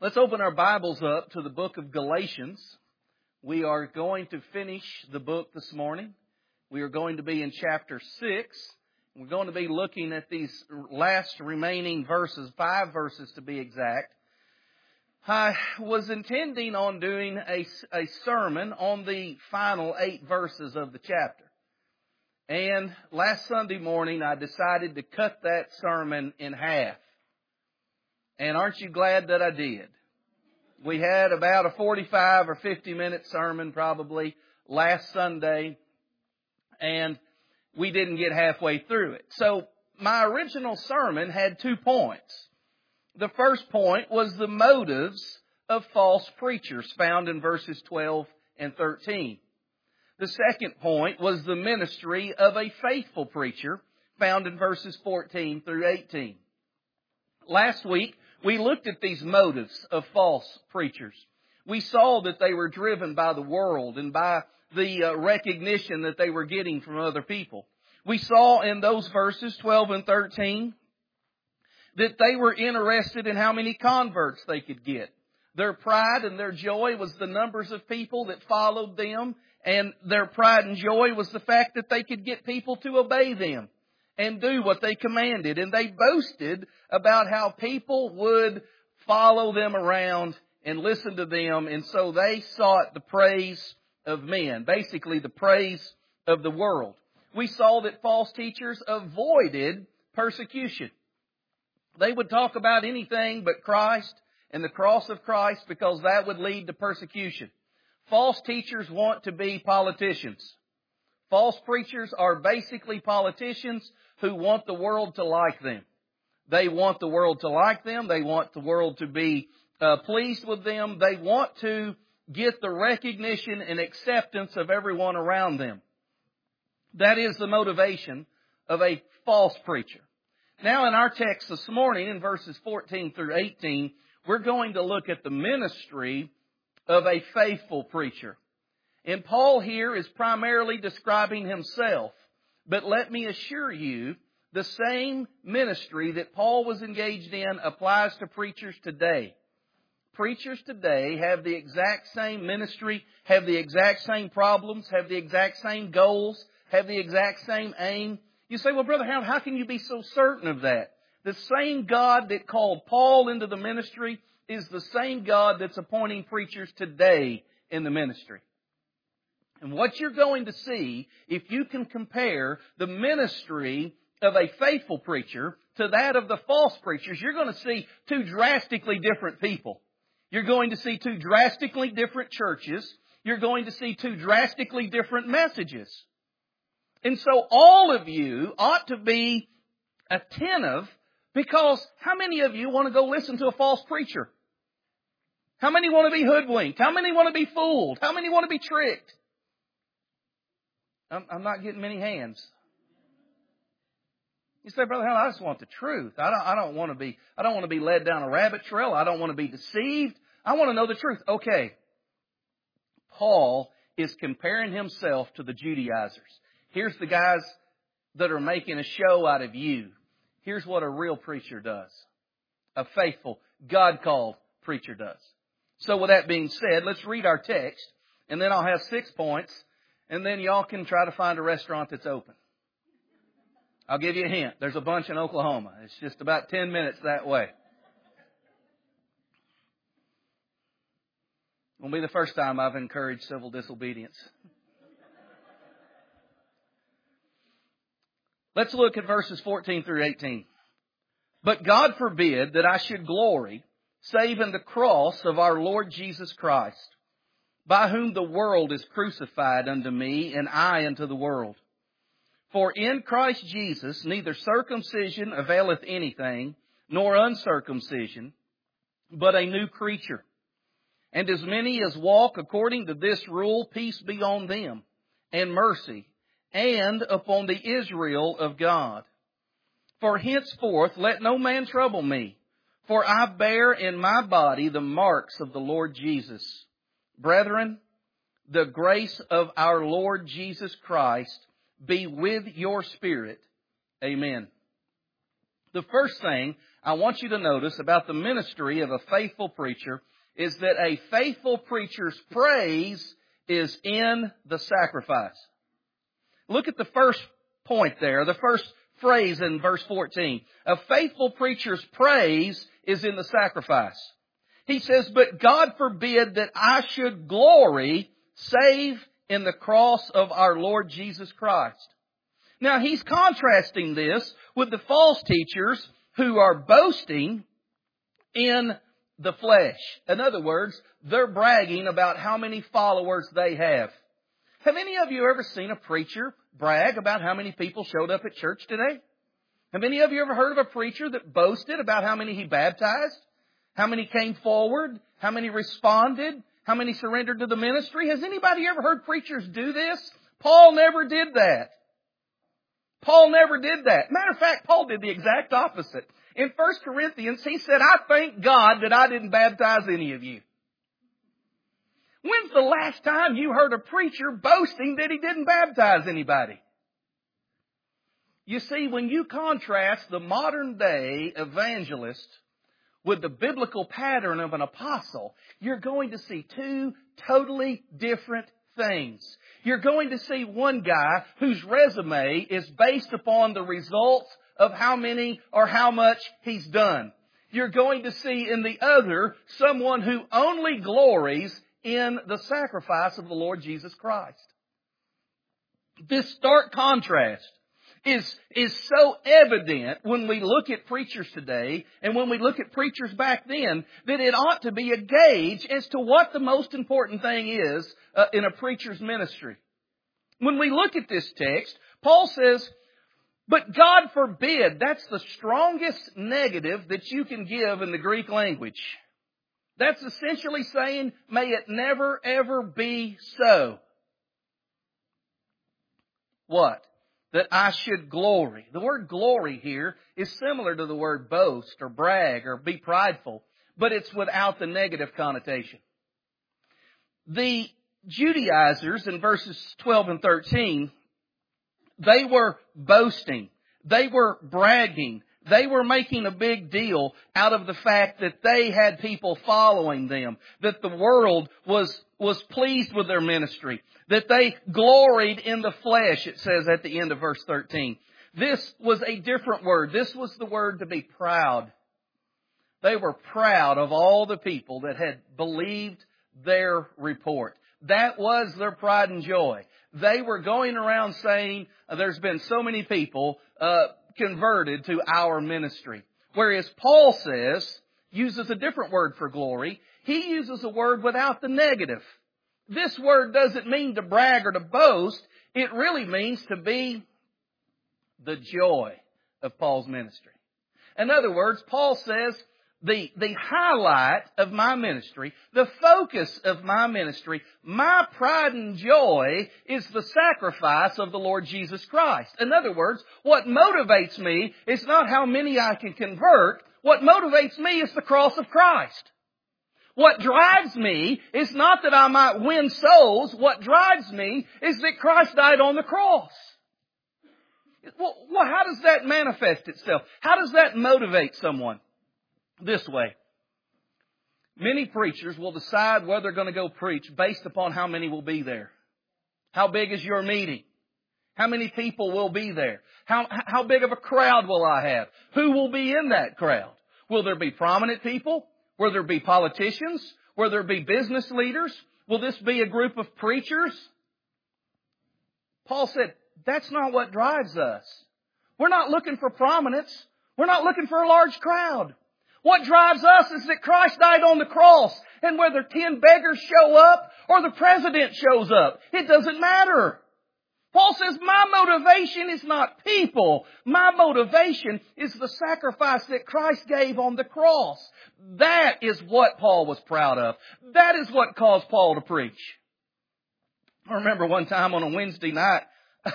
Let's open our Bibles up to the book of Galatians. We are going to finish the book this morning. We are going to be in chapter 6. We're going to be looking at these last remaining verses, 5 verses to be exact. I was intending on doing a sermon on the final 8 verses of the chapter. And last Sunday morning I decided to cut that sermon in half. And aren't you glad that I did? We had about a 45 or 50 minute sermon probably last Sunday, and we didn't get halfway through it. So my original sermon had 2 points. The first point was the motives of false preachers found in verses 12 and 13. The second point was the ministry of a faithful preacher found in verses 14 through 18. Last week, we looked at these motives of false preachers. We saw that they were driven by the world and by the recognition that they were getting from other people. We saw in those verses 12 and 13 that they were interested in how many converts they could get. Their pride and their joy was the numbers of people that followed them, and their pride and joy was the fact that they could get people to obey them and do what they commanded. And they boasted about how people would follow them around and listen to them. And so they sought the praise of men, basically the praise of the world. We saw that false teachers avoided persecution. They would talk about anything but Christ and the cross of Christ because that would lead to persecution. False teachers want to be politicians. False preachers are basically politicians who want the world to like them. They want the world to like them. They want the world to be pleased with them. They want to get the recognition and acceptance of everyone around them. That is the motivation of a false preacher. Now in our text this morning, in verses 14 through 18, we're going to look at the ministry of a faithful preacher. And Paul here is primarily describing himself. But let me assure you, the same ministry that Paul was engaged in applies to preachers today. Preachers today have the exact same ministry, have the exact same problems, have the exact same goals, have the exact same aim. You say, well, Brother Harold, how can you be so certain of that? The same God that called Paul into the ministry is the same God that's appointing preachers today in the ministry. And what you're going to see, if you can compare the ministry of a faithful preacher to that of the false preachers, you're going to see 2 drastically different people. You're going to see 2 drastically different churches. You're going to see 2 drastically different messages. And so all of you ought to be attentive, because how many of you want to go listen to a false preacher? How many want to be hoodwinked? How many want to be fooled? How many want to be tricked? I'm not getting many hands. You say, Brother Hal, I just want the truth. I don't want to be led down a rabbit trail. I don't want to be deceived. I want to know the truth. Okay. Paul is comparing himself to the Judaizers. Here's the guys that are making a show out of you. Here's what a real preacher does. A faithful, God-called preacher does. So with that being said, let's read our text, and then I'll have 6 points, and then y'all can try to find a restaurant that's open. I'll give you a hint. There's a bunch in Oklahoma. It's just about 10 minutes that way. Won't be the first time I've encouraged civil disobedience. Let's look at verses 14 through 18. But God forbid that I should glory, save in the cross of our Lord Jesus Christ, by whom the world is crucified unto me, and I unto the world. For in Christ Jesus neither circumcision availeth anything, nor uncircumcision, but a new creature. And as many as walk according to this rule, peace be on them, and mercy, and upon the Israel of God. For henceforth let no man trouble me, for I bear in my body the marks of the Lord Jesus. Brethren, the grace of our Lord Jesus Christ be with your spirit. Amen. The first thing I want you to notice about the ministry of a faithful preacher is that a faithful preacher's praise is in the sacrifice. Look at the first point there, the first phrase in verse 14. A faithful preacher's praise is in the sacrifice. He says, but God forbid that I should glory save in the cross of our Lord Jesus Christ. Now he's contrasting this with the false teachers who are boasting in the flesh. In other words, they're bragging about how many followers they have. Have any of you ever seen a preacher brag about how many people showed up at church today? Have any of you ever heard of a preacher that boasted about how many he baptized? How many came forward? How many responded? How many surrendered to the ministry? Has anybody ever heard preachers do this? Paul never did that. Paul never did that. Matter of fact, Paul did the exact opposite. In 1 Corinthians, he said, I thank God that I didn't baptize any of you. When's the last time you heard a preacher boasting that he didn't baptize anybody? You see, when you contrast the modern day evangelist with the biblical pattern of an apostle, you're going to see two totally different things. You're going to see one guy whose resume is based upon the results of how many or how much he's done. You're going to see in the other someone who only glories in the sacrifice of the Lord Jesus Christ. This stark contrast is so evident when we look at preachers today and when we look at preachers back then that it ought to be a gauge as to what the most important thing is in a preacher's ministry. When we look at this text, Paul says, but God forbid, that's the strongest negative that you can give in the Greek language. That's essentially saying, may it never ever be so. What? That I should glory. The word glory here is similar to the word boast or brag or be prideful, but it's without the negative connotation. The Judaizers in verses 12 and 13, they were boasting. They were bragging. They were making a big deal out of the fact that they had people following them, that the world was pleased with their ministry, that they gloried in the flesh, it says at the end of verse 13. This was a different word. This was the word to be proud. They were proud of all the people that had believed their report. That was their pride and joy. They were going around saying, there's been so many people converted to our ministry. Whereas Paul uses a different word for glory. He uses a word without the negative. This word doesn't mean to brag or to boast. It really means to be the joy of Paul's ministry. In other words, Paul says, the highlight of my ministry, the focus of my ministry, my pride and joy is the sacrifice of the Lord Jesus Christ. In other words, what motivates me is not how many I can convert. What motivates me is the cross of Christ. What drives me is not that I might win souls. What drives me is that Christ died on the cross. Well, how does that manifest itself? How does that motivate someone? This way. Many preachers will decide whether they're going to go preach based upon how many will be there. How big is your meeting? How many people will be there? How big of a crowd will I have? Who will be in that crowd? Will there be prominent people? Will there be politicians? Will there be business leaders? Will this be a group of preachers? Paul said, that's not what drives us. We're not looking for prominence. We're not looking for a large crowd. What drives us is that Christ died on the cross. And whether 10 beggars show up or the president shows up, it doesn't matter. Paul says, my motivation is not people. My motivation is the sacrifice that Christ gave on the cross. That is what Paul was proud of. That is what caused Paul to preach. I remember one time on a Wednesday night,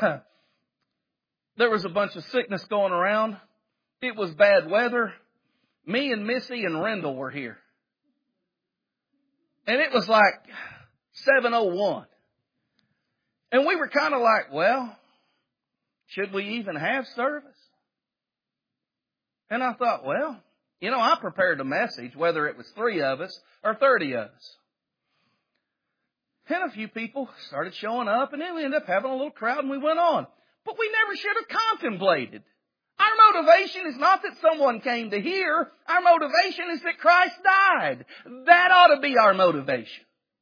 there was a bunch of sickness going around. It was bad weather. Me and Missy and Rendell were here. And it was like 7:01. And we were kind of like, well, should we even have service? And I thought, well, You know, I prepared a message, whether it was 3 of us or 30 of us. And a few people started showing up, and then we ended up having a little crowd, and we went on. But we never should have contemplated. Our motivation is not that someone came to hear. Our motivation is that Christ died. That ought to be our motivation.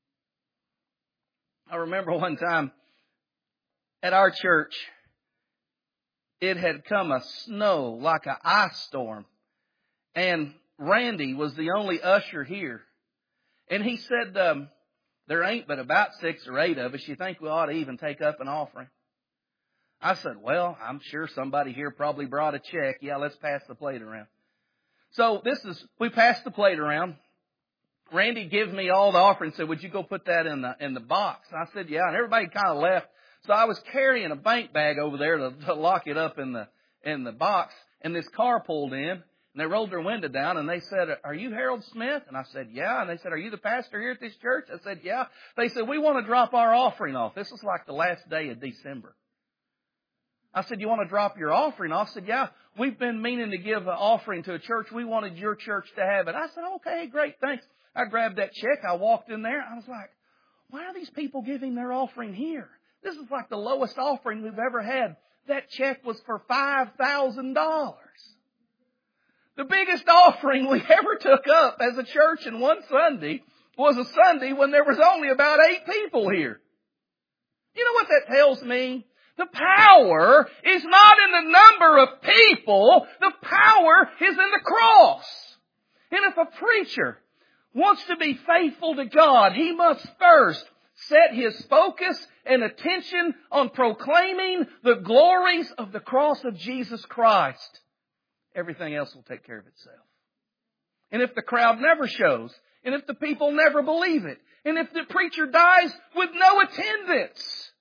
I remember one time at our church, it had come a snow like an ice storm. And Randy was the only usher here. And he said, there ain't but about 6 or 8 of us. You think we ought to even take up an offering? I said, well, I'm sure somebody here probably brought a check. Yeah, let's pass the plate around. So we passed the plate around. Randy gave me all the offering and said, would you go put that in the box? And I said, yeah, and everybody kind of left. So I was carrying a bank bag over there to lock it up in the box. And this car pulled in, and they rolled their window down, and they said, are you Harold Smith? And I said, yeah. And they said, are you the pastor here at this church? I said, yeah. They said, we want to drop our offering off. This was like the last day of December. I said, you want to drop your offering off? I said, yeah, we've been meaning to give an offering to a church. We wanted your church to have it. I said, okay, great, thanks. I grabbed that check. I walked in there. I was like, why are these people giving their offering here? This is like the lowest offering we've ever had. That check was for $5,000. The biggest offering we ever took up as a church in one Sunday was a Sunday when there was only about 8 people here. You know what that tells me? The power is not in the number of people. The power is in the cross. And if a preacher wants to be faithful to God, he must first set his focus and attention on proclaiming the glories of the cross of Jesus Christ. Everything else will take care of itself. And if the crowd never shows, and if the people never believe it, and if the preacher dies with no attendance,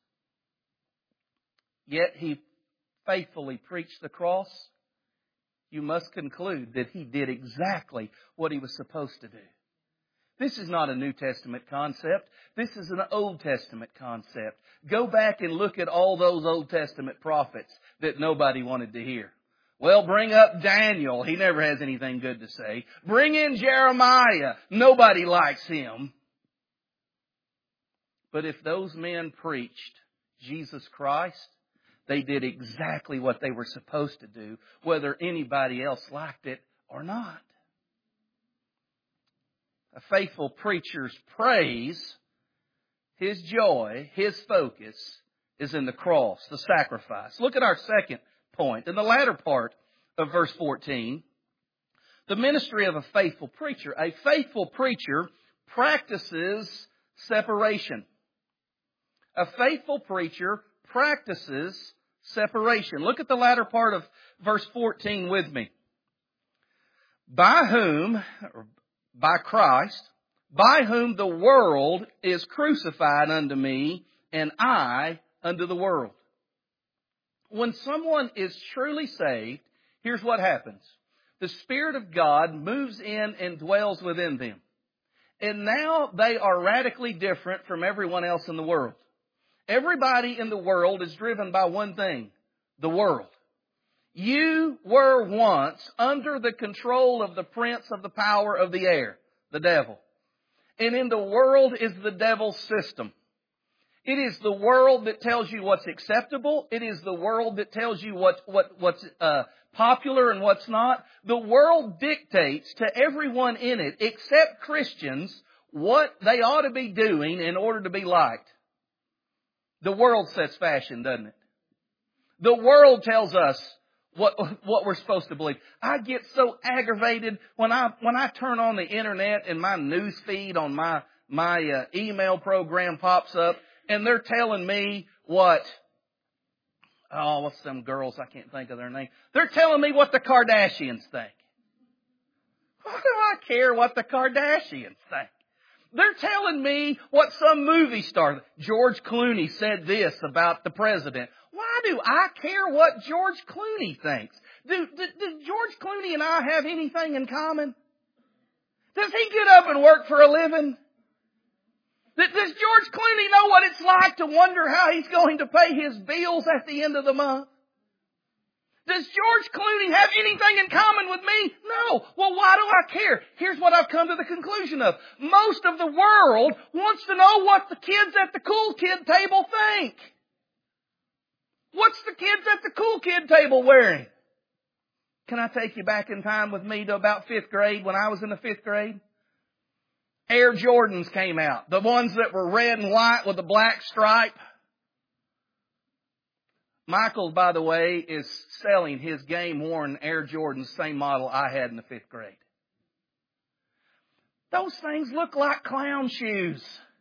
yet he faithfully preached the cross, you must conclude that he did exactly what he was supposed to do. This is not a New Testament concept. This is an Old Testament concept. Go back and look at all those Old Testament prophets that nobody wanted to hear. Well, bring up Daniel. He never has anything good to say. Bring in Jeremiah. Nobody likes him. But if those men preached Jesus Christ, they did exactly what they were supposed to do, whether anybody else liked it or not. A faithful preacher's praise, his joy, his focus is in the cross, the sacrifice. Look at our second point. In the latter part of verse 14, the ministry of a faithful preacher. A faithful preacher practices separation. A faithful preacher practices separation. Look at the latter part of verse 14 with me. By whom, or by Christ, by whom the world is crucified unto me, and I unto the world. When someone is truly saved, here's what happens. The Spirit of God moves in and dwells within them. And now they are radically different from everyone else in the world. Everybody in the world is driven by one thing, the world. You were once under the control of the prince of the power of the air, the devil. And in the world is the devil's system. It is the world that tells you what's acceptable. It is the world that tells you what's popular and what's not. The world dictates to everyone in it, except Christians, what they ought to be doing in order to be liked. The world sets fashion, doesn't it? The world tells us what we're supposed to believe. I get so aggravated when I turn on the internet and my news feed on my email program pops up, and they're telling me what's some girls, I can't think of their name. They're telling me what the Kardashians think. Why do I care what the Kardashians think? They're telling me what some movie star, George Clooney, said this about the president. Why do I care what George Clooney thinks? Does George Clooney and I have anything in common? Does he get up and work for a living? Does George Clooney know what it's like to wonder how he's going to pay his bills at the end of the month? Does George Clooney have anything in common with me? No. Well, why do I care? Here's what I've come to the conclusion of. Most of the world wants to know what the kids at the cool kid table think. What's the kids at the cool kid table wearing? Can I take you back in time with me to about 5th grade when I was in the 5th grade? Air Jordans came out. The ones that were red and white with a black stripe. Michael, by the way, is selling his game-worn Air Jordans, same model I had in the 5th grade. Those things look like clown shoes.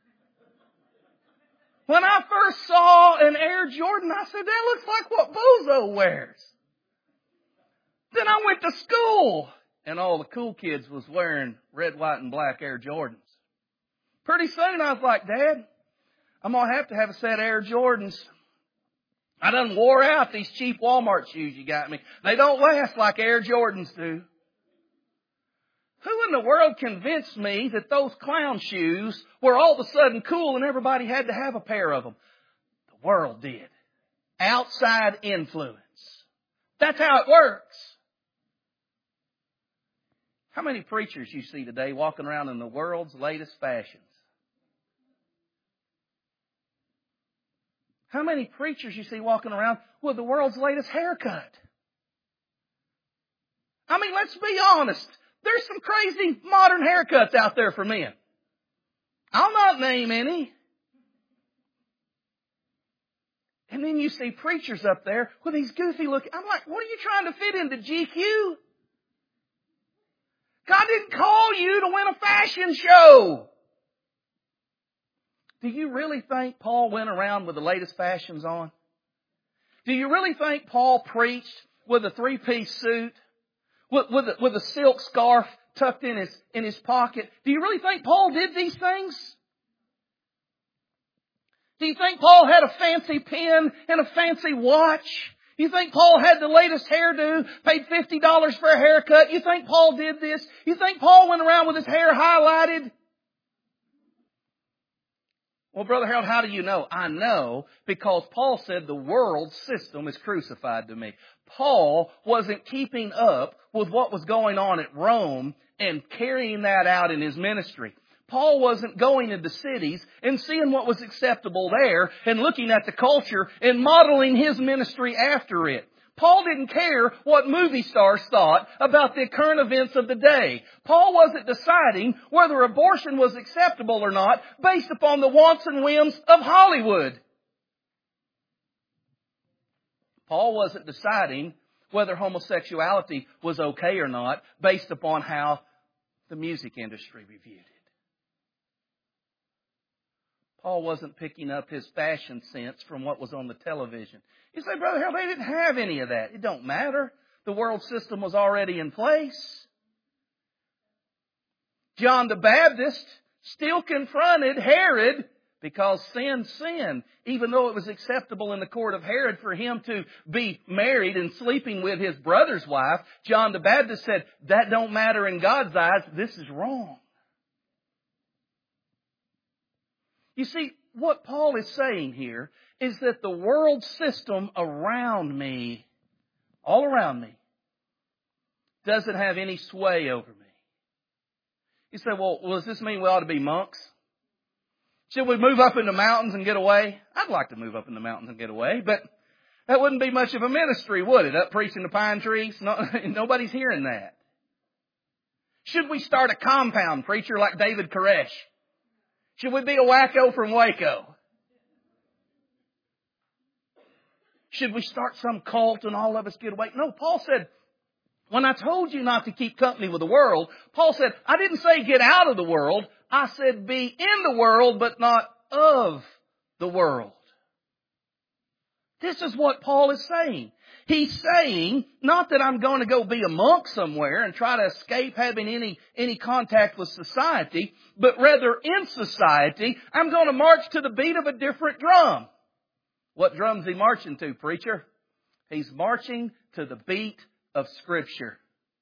When I first saw an Air Jordan, I said, that looks like what Bozo wears. Then I went to school, and all the cool kids was wearing red, white, and black Air Jordans. Pretty soon I was like, Dad, I'm going to have a set of Air Jordans. I done wore out these cheap Walmart shoes you got me. They don't last like Air Jordans do. Who in the world convinced me that those clown shoes were all of a sudden cool and everybody had to have a pair of them? The world did. Outside influence. That's how it works. How many preachers you see today walking around in the world's latest fashions? How many preachers you see walking around with the world's latest haircut? I mean, let's be honest. There's some crazy modern haircuts out there for men. I'll not name any. And then you see preachers up there with these goofy looking... I'm like, what are you trying to fit into GQ? God didn't call you to win a fashion show. Do you really think Paul went around with the latest fashions on? Do you really think Paul preached with a 3-piece suit, with a silk scarf tucked in his pocket? Do you really think Paul did these things? Do you think Paul had a fancy pen and a fancy watch? You think Paul had the latest hairdo, paid $50 for a haircut? You think Paul did this? You think Paul went around with his hair highlighted? Well, Brother Harold, how do you know? I know because Paul said the world system is crucified to me. Paul wasn't keeping up with what was going on at Rome and carrying that out in his ministry. Paul wasn't going into cities and seeing what was acceptable there and looking at the culture and modeling his ministry after it. Paul didn't care what movie stars thought about the current events of the day. Paul wasn't deciding whether abortion was acceptable or not based upon the wants and whims of Hollywood. Paul wasn't deciding whether homosexuality was okay or not based upon how the music industry reviewed it. Paul wasn't picking up his fashion sense from what was on the television. You say, Brother Harold, they didn't have any of that. It don't matter. The world system was already in place. John the Baptist still confronted Herod because sin's sin. Even though it was acceptable in the court of Herod for him to be married and sleeping with his brother's wife, John the Baptist said, that don't matter in God's eyes. This is wrong. You see, what Paul is saying here is that the world system around me, all around me, doesn't have any sway over me. You say, well, does this mean we ought to be monks? Should we move up in the mountains and get away? I'd like to move up in the mountains and get away, but that wouldn't be much of a ministry, would it? Up preaching to pine trees? No, nobody's hearing that. Should we start a compound preacher like David Koresh? Should we be a wacko from Waco? Should we start some cult and all of us get away? No, Paul said, when I told you not to keep company with the world, Paul said, I didn't say get out of the world. I said be in the world, but not of the world. This is what Paul is saying. He's saying, not that I'm going to go be a monk somewhere and try to escape having any contact with society, but rather in society, I'm going to march to the beat of a different drum. What drum's he marching to, preacher? He's marching to the beat of Scripture.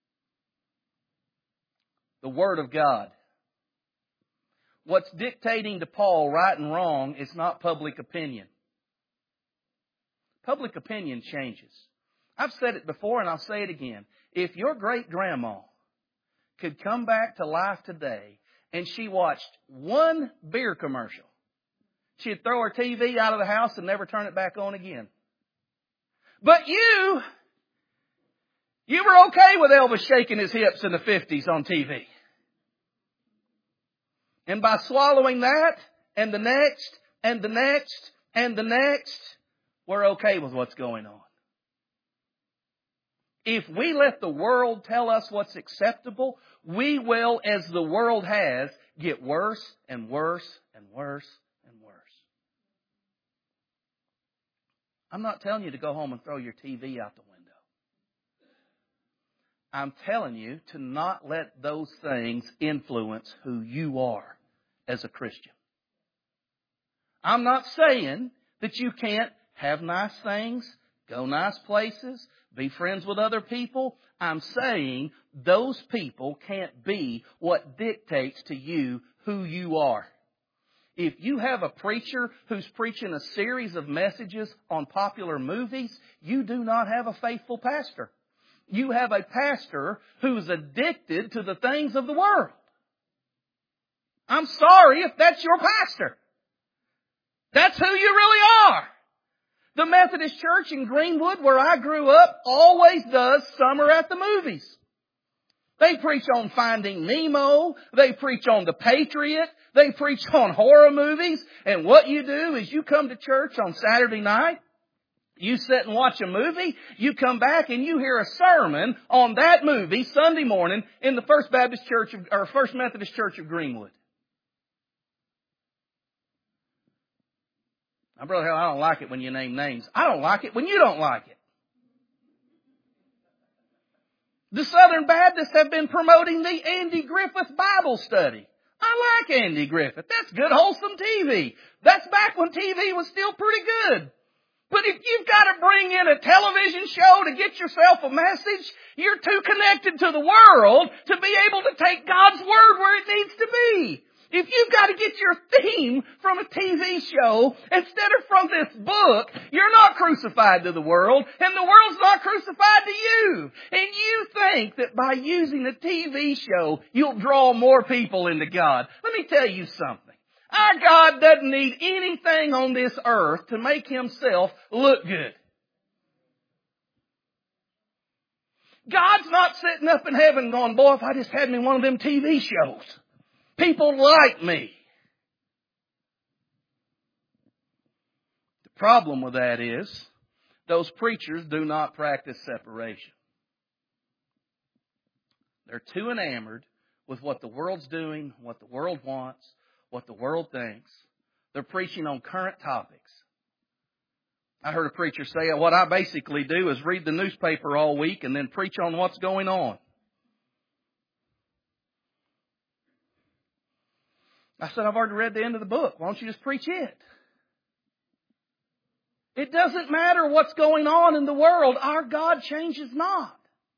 The Word of God. What's dictating to Paul right and wrong is not public opinion. Public opinion changes. I've said it before and I'll say it again. If your great-grandma could come back to life today and she watched one beer commercial, she'd throw her TV out of the house and never turn it back on again. But you were okay with Elvis shaking his hips in the 50s on TV. And by swallowing that and the next and the next and the next, we're okay with what's going on. If we let the world tell us what's acceptable, we will, as the world has, get worse and worse and worse and worse. I'm not telling you to go home and throw your TV out the window. I'm telling you to not let those things influence who you are as a Christian. I'm not saying that you can't have nice things, go nice places, be friends with other people. I'm saying those people can't be what dictates to you who you are. If you have a preacher who's preaching a series of messages on popular movies, you do not have a faithful pastor. You have a pastor who's addicted to the things of the world. I'm sorry if that's your pastor. That's who you really are. The Methodist Church in Greenwood, where I grew up, always does Summer at the Movies. They preach on Finding Nemo. They preach on The Patriot. They preach on horror movies. And what you do is you come to church on Saturday night. You sit and watch a movie. You come back and you hear a sermon on that movie Sunday morning in the First Methodist Church of Greenwood. Now, Brother Hale, I don't like it when you name names. I don't like it when you don't like it. The Southern Baptists have been promoting the Andy Griffith Bible study. I like Andy Griffith. That's good, wholesome TV. That's back when TV was still pretty good. But if you've got to bring in a television show to get yourself a message, you're too connected to the world to be able to take God's Word where it needs to be. If you've got to get your theme from a TV show instead of from this book, you're not crucified to the world, and the world's not crucified to you. And you think that by using a TV show, you'll draw more people into God. Let me tell you something. Our God doesn't need anything on this earth to make Himself look good. God's not sitting up in heaven going, boy, if I just had me one of them TV shows. People like me. The problem with that is those preachers do not practice separation. They're too enamored with what the world's doing, what the world wants, what the world thinks. They're preaching on current topics. I heard a preacher say, what I basically do is read the newspaper all week and then preach on what's going on. I said, I've already read the end of the book. Why don't you just preach it? It doesn't matter what's going on in the world. Our God changes not.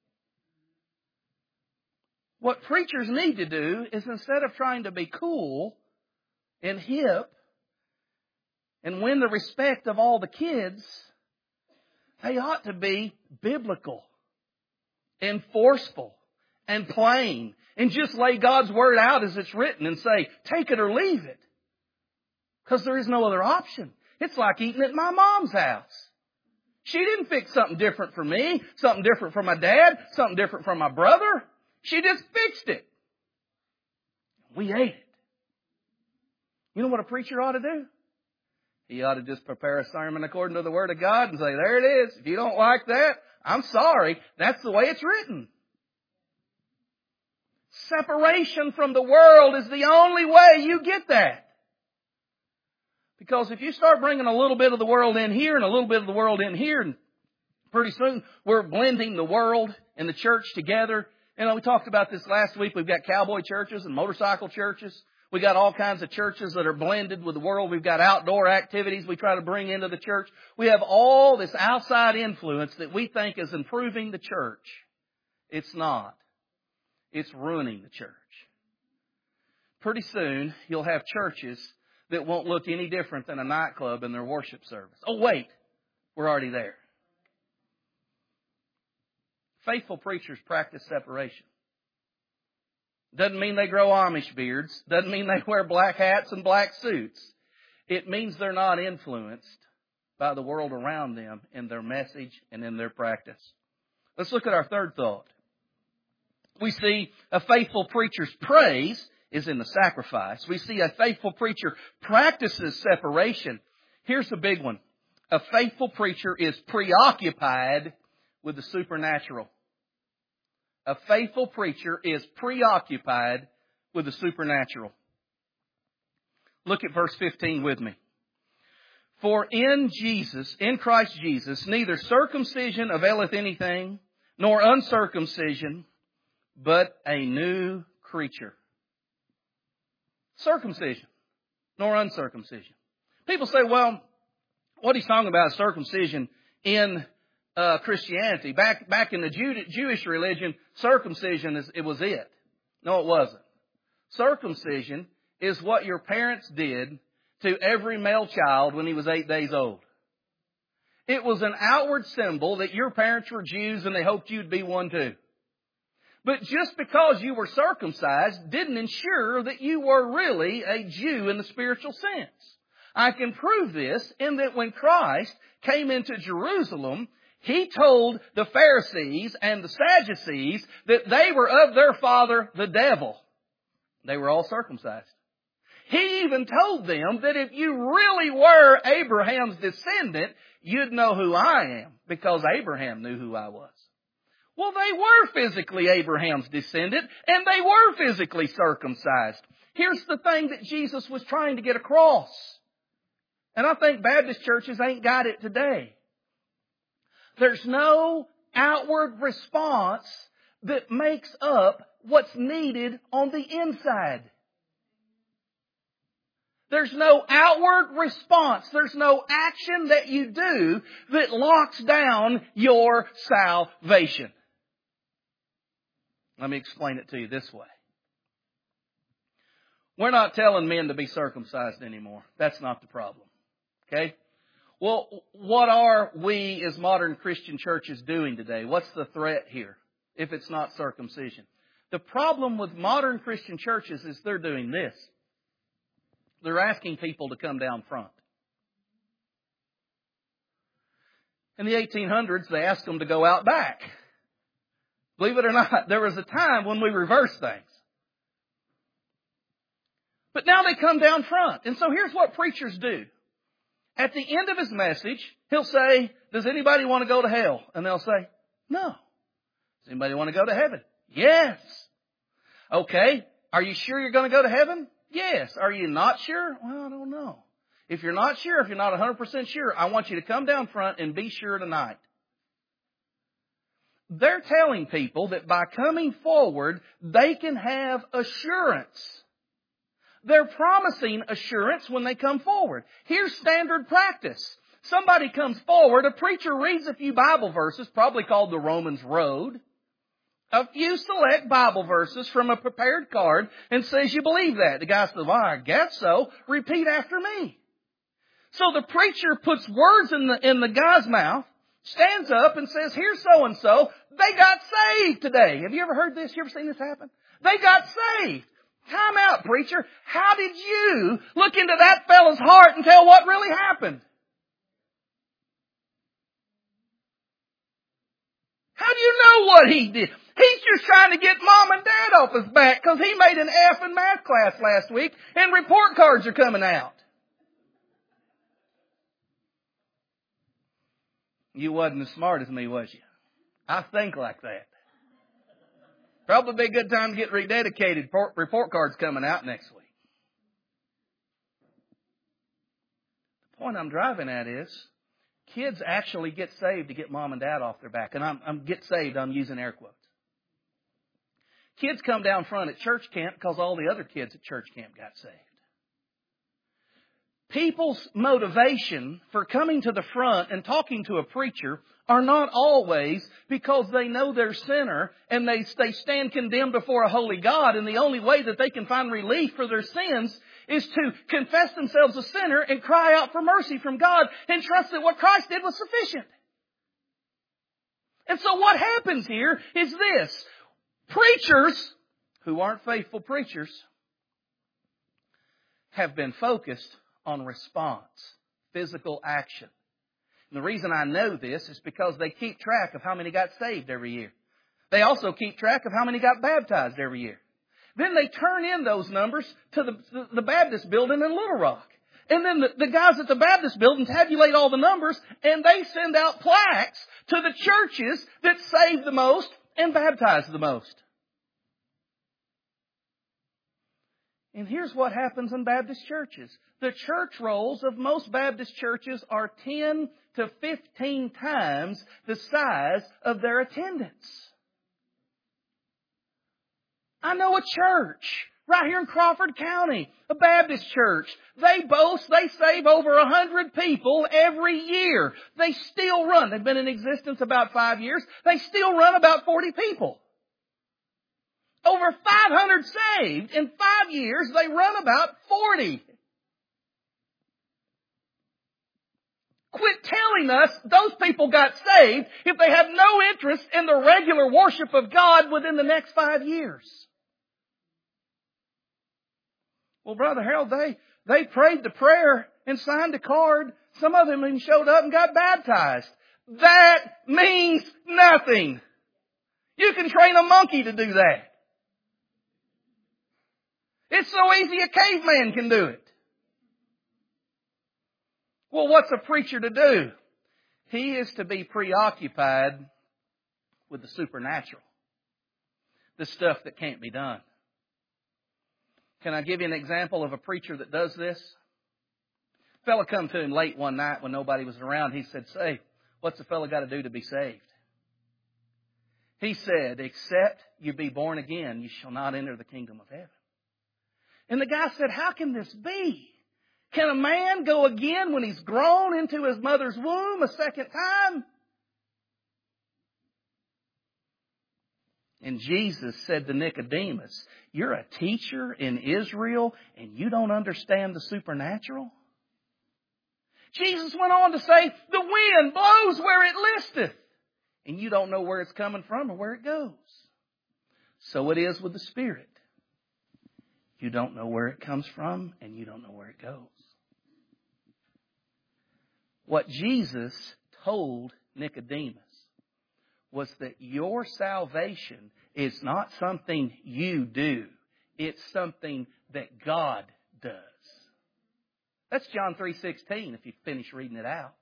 What preachers need to do is instead of trying to be cool and hip and win the respect of all the kids, they ought to be biblical and forceful and plain and just lay God's Word out as it's written and say, take it or leave it. Because there is no other option. It's like eating at my mom's house. She didn't fix something different for me, something different for my dad, something different for my brother. She just fixed it. We ate it. You know what a preacher ought to do? He ought to just prepare a sermon according to the Word of God and say, there it is. If you don't like that, I'm sorry. That's the way it's written. Separation from the world is the only way you get that. Because if you start bringing a little bit of the world in here and a little bit of the world in here, and pretty soon we're blending the world and the church together. You know, we talked about this last week. We've got cowboy churches and motorcycle churches. We got all kinds of churches that are blended with the world. We've got outdoor activities we try to bring into the church. We have all this outside influence that we think is improving the church. It's not. It's ruining the church. Pretty soon, you'll have churches that won't look any different than a nightclub in their worship service. Oh, wait, we're already there. Faithful preachers practice separation. Doesn't mean they grow Amish beards. Doesn't mean they wear black hats and black suits. It means they're not influenced by the world around them in their message and in their practice. Let's look at our third thought. We see a faithful preacher's praise is in the sacrifice. We see a faithful preacher practices separation. Here's the big one. A faithful preacher is preoccupied with the supernatural. A faithful preacher is preoccupied with the supernatural. Look at verse 15 with me. For in Christ Jesus, neither circumcision availeth anything, nor uncircumcision, but a new creature. Circumcision, nor uncircumcision. People say, well, what he's talking about is circumcision in Christianity. Back in the Jewish religion, circumcision was it. No, it wasn't. Circumcision is what your parents did to every male child when he was 8 days old. It was an outward symbol that your parents were Jews and they hoped you'd be one too. But just because you were circumcised didn't ensure that you were really a Jew in the spiritual sense. I can prove this in that when Christ came into Jerusalem, He told the Pharisees and the Sadducees that they were of their father, the devil. They were all circumcised. He even told them that if you really were Abraham's descendant, you'd know who I am, because Abraham knew who I was. Well, they were physically Abraham's descendant, and they were physically circumcised. Here's the thing that Jesus was trying to get across. And I think Baptist churches ain't got it today. There's no outward response that makes up what's needed on the inside. There's no outward response. There's no action that you do that locks down your salvation. Let me explain it to you this way. We're not telling men to be circumcised anymore. That's not the problem. Okay? Well, what are we as modern Christian churches doing today? What's the threat here if it's not circumcision? The problem with modern Christian churches is they're doing this. They're asking people to come down front. In the 1800s, they asked them to go out back. Believe it or not, there was a time when we reversed things. But now they come down front. And so here's what preachers do. At the end of his message, he'll say, does anybody want to go to hell? And they'll say, no. Does anybody want to go to heaven? Yes. Okay. Are you sure you're going to go to heaven? Yes. Are you not sure? Well, I don't know. If you're not sure, if you're not 100% sure, I want you to come down front and be sure tonight. They're telling people that by coming forward, they can have assurance. They're promising assurance when they come forward. Here's standard practice. Somebody comes forward, a preacher reads a few Bible verses, probably called the Romans Road, a few select Bible verses from a prepared card, and says, you believe that? The guy says, well, I guess so. Repeat after me. So the preacher puts words in the guy's mouth, stands up and says, here's so-and-so. They got saved today. Have you ever heard this? You ever seen this happen? They got saved. Time out, preacher. How did you look into that fellow's heart and tell what really happened? How do you know what he did? He's just trying to get mom and dad off his back because he made an F in math class last week and report cards are coming out. You wasn't as smart as me, was you? I think like that. Probably be a good time to get rededicated. Report cards coming out next week. The point I'm driving at is kids actually get saved to get mom and dad off their back. And I'm get saved, I'm using air quotes. Kids come down front at church camp because all the other kids at church camp got saved. People's motivation for coming to the front and talking to a preacher are not always because they know they're a sinner and they stand condemned before a holy God, and the only way that they can find relief for their sins is to confess themselves a sinner and cry out for mercy from God and trust that what Christ did was sufficient. And so what happens here is this. Preachers who aren't faithful preachers have been focused on response, physical action. And the reason I know this is because they keep track of how many got saved every year. They also keep track of how many got baptized every year. Then they turn in those numbers to the Baptist building in Little Rock. And then the guys at the Baptist building tabulate all the numbers, and they send out plaques to the churches that save the most and baptize the most. And here's what happens in Baptist churches. The church rolls of most Baptist churches are 10 to 15 times the size of their attendance. I know a church right here in Crawford County, a Baptist church. They boast they save over 100 people every year. They still run. They've been in existence about 5 years. They still run about 40 people. Over 500 saved. In 5 years, they run about 40. Quit telling us those people got saved if they have no interest in the regular worship of God within the next 5 years. Well, Brother Harold, they prayed the prayer and signed a card. Some of them even showed up and got baptized. That means nothing. You can train a monkey to do that. It's so easy a caveman can do it. Well, what's a preacher to do? He is to be preoccupied with the supernatural. The stuff that can't be done. Can I give you an example of a preacher that does this? A fella come to him late one night when nobody was around. He said, "Say, what's a fella got to do to be saved?" He said, "Except you be born again, you shall not enter the kingdom of heaven." And the guy said, "How can this be? Can a man go again when he's grown into his mother's womb a second time?" And Jesus said to Nicodemus, "You're a teacher in Israel and you don't understand the supernatural?" Jesus went on to say, "The wind blows where it listeth, and you don't know where it's coming from or where it goes. So it is with the Spirit. You don't know where it comes from and you don't know where it goes." What Jesus told Nicodemus was that your salvation is not something you do. It's something that God does. That's John 3:16 if you finish reading it out.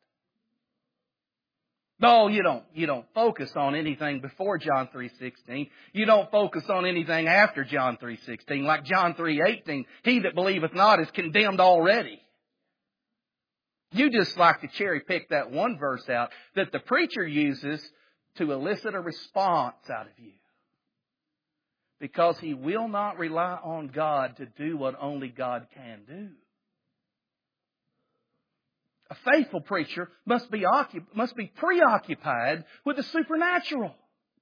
No, you don't focus on anything before John 3:16. You don't focus on anything after John 3:16. Like John 3:18, he that believeth not is condemned already. You just like to cherry pick that one verse out that the preacher uses to elicit a response out of you. Because he will not rely on God to do what only God can do. A faithful preacher must be preoccupied with the supernatural.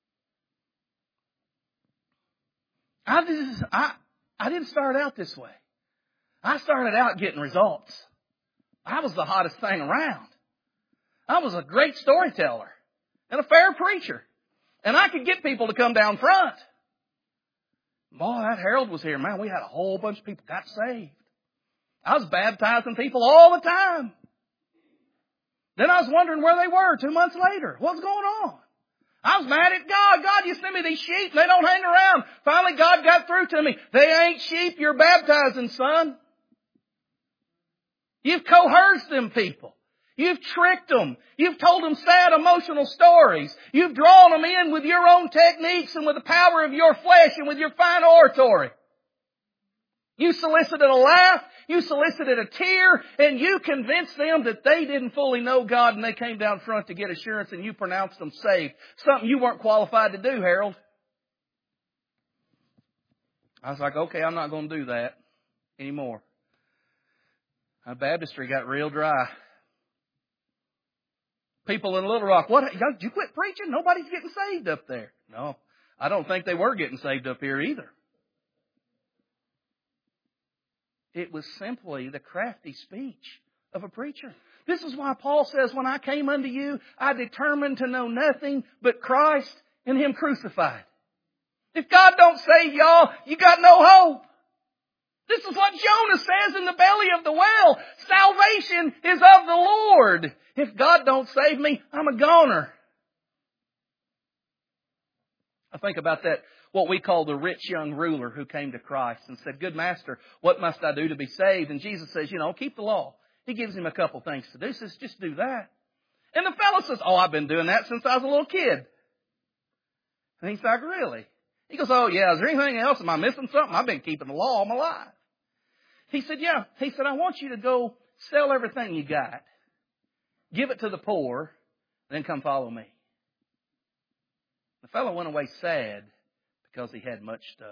I didn't start out this way. I started out getting results. I was the hottest thing around. I was a great storyteller and a fair preacher. And I could get people to come down front. Boy, that Harold was here. Man, we had a whole bunch of people got saved. I was baptizing people all the time. Then I was wondering where they were 2 months later. What's going on? I was mad at God. God, you send me these sheep and they don't hang around. Finally, God got through to me. They ain't sheep you're baptizing, son. You've coerced them people. You've tricked them. You've told them sad, emotional stories. You've drawn them in with your own techniques and with the power of your flesh and with your fine oratory. You solicited a laugh. You solicited a tear. And you convinced them that they didn't fully know God and they came down front to get assurance and you pronounced them saved. Something you weren't qualified to do, Harold. I was like, okay, I'm not going to do that anymore. My baptistry got real dry. People in Little Rock, what? Did you quit preaching? Nobody's getting saved up there. No, I don't think they were getting saved up here either. It was simply the crafty speech of a preacher. This is why Paul says, when I came unto you, I determined to know nothing but Christ and Him crucified. If God don't save y'all, you got no hope. This is what Jonah says in the belly of the whale. Salvation is of the Lord. If God don't save me, I'm a goner. I think about that, what we call the rich young ruler who came to Christ and said, Good Master, what must I do to be saved? And Jesus says, keep the law. He gives him a couple things to do. He says, just do that. And the fellow says, I've been doing that since I was a little kid. And he's like, really? He goes, oh yeah, is there anything else? Am I missing something? I've been keeping the law all my life. He said, yeah. He said, I want you to go sell everything you got, give it to the poor, then come follow me. The fellow went away sad because he had much stuff.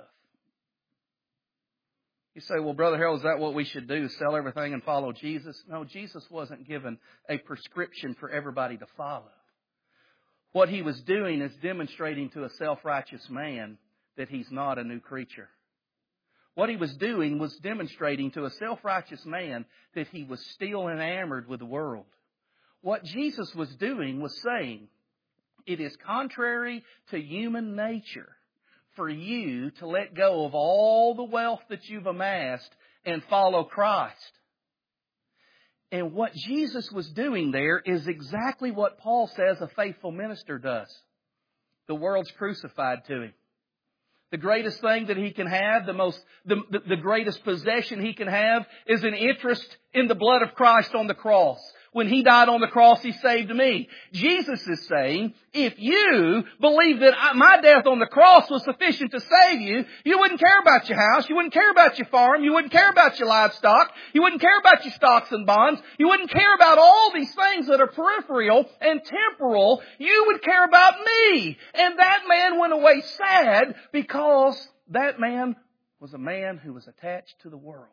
You say, well, Brother Harold, is that what we should do? Sell everything and follow Jesus? No, Jesus wasn't given a prescription for everybody to follow. What He was doing is demonstrating to a self-righteous man that he's not a new creature. What He was doing was demonstrating to a self-righteous man that he was still enamored with the world. What Jesus was doing was saying, it is contrary to human nature for you to let go of all the wealth that you've amassed and follow Christ. And what Jesus was doing there is exactly what Paul says a faithful minister does. The world's crucified to him. The greatest thing that he can have, the greatest possession he can have is an interest in the blood of Christ on the cross. When He died on the cross, He saved me. Jesus is saying, if you believe that my death on the cross was sufficient to save you, you wouldn't care about your house, you wouldn't care about your farm, you wouldn't care about your livestock, you wouldn't care about your stocks and bonds, you wouldn't care about all these things that are peripheral and temporal. You would care about me. And that man went away sad because that man was a man who was attached to the world.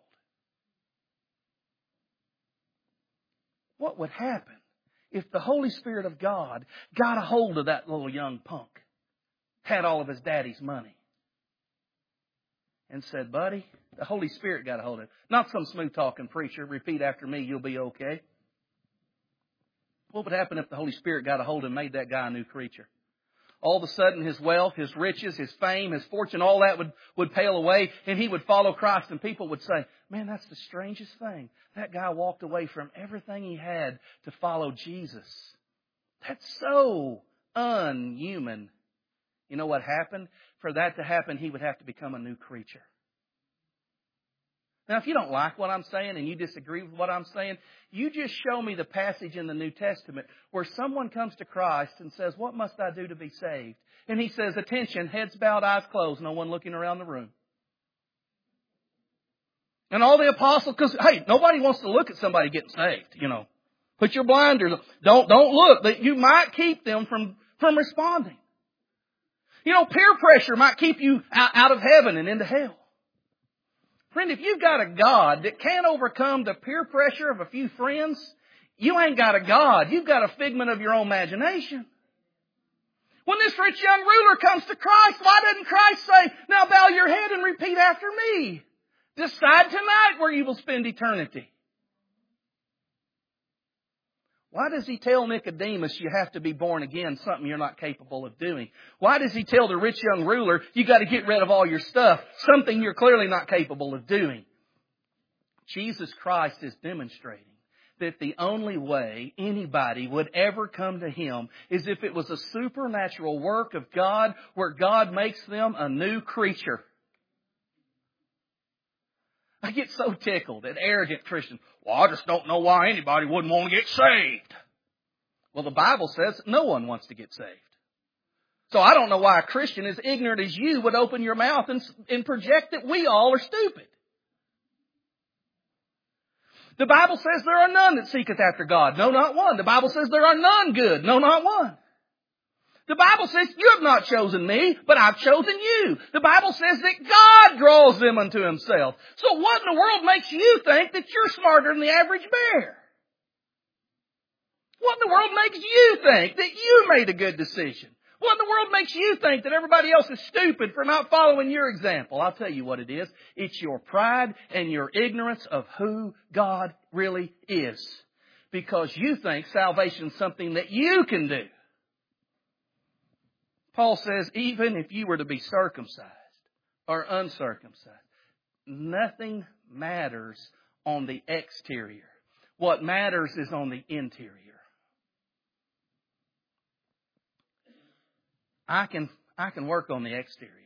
What would happen if the Holy Spirit of God got a hold of that little young punk, had all of his daddy's money, and said, buddy, the Holy Spirit got a hold of it. Not some smooth-talking preacher, repeat after me, you'll be okay. What would happen if the Holy Spirit got a hold and made that guy a new creature? All of a sudden his wealth, his riches, his fame, his fortune, all that would pale away, and he would follow Christ, and people would say, man, that's the strangest thing. That guy walked away from everything he had to follow Jesus. That's so unhuman. You know what happened? For that to happen, he would have to become a new creature. Now, if you don't like what I'm saying and you disagree with what I'm saying, you just show me the passage in the New Testament where someone comes to Christ and says, what must I do to be saved? And he says, attention, heads bowed, eyes closed, no one looking around the room. And all the apostles, because, hey, nobody wants to look at somebody getting saved, Put your blinders on. Don't look. That you might keep them from responding. Peer pressure might keep you out of heaven and into hell. Friend, if you've got a God that can't overcome the peer pressure of a few friends, you ain't got a God. You've got a figment of your own imagination. When this rich young ruler comes to Christ, why doesn't Christ say, now bow your head and repeat after me? Decide tonight where you will spend eternity. Why does He tell Nicodemus you have to be born again, something you're not capable of doing? Why does He tell the rich young ruler you got to get rid of all your stuff, something you're clearly not capable of doing? Jesus Christ is demonstrating that the only way anybody would ever come to Him is if it was a supernatural work of God where God makes them a new creature. I get so tickled at arrogant Christians. Well, I just don't know why anybody wouldn't want to get saved. Well, the Bible says no one wants to get saved. So I don't know why a Christian as ignorant as you would open your mouth and project that we all are stupid. The Bible says there are none that seeketh after God. No, not one. The Bible says there are none good. No, not one. The Bible says, you have not chosen me, but I've chosen you. The Bible says that God draws them unto Himself. So what in the world makes you think that you're smarter than the average bear? What in the world makes you think that you made a good decision? What in the world makes you think that everybody else is stupid for not following your example? I'll tell you what it is. It's your pride and your ignorance of who God really is. Because you think salvation is something that you can do. Paul says, even if you were to be circumcised or uncircumcised, nothing matters on the exterior. What matters is on the interior. I can work on the exterior.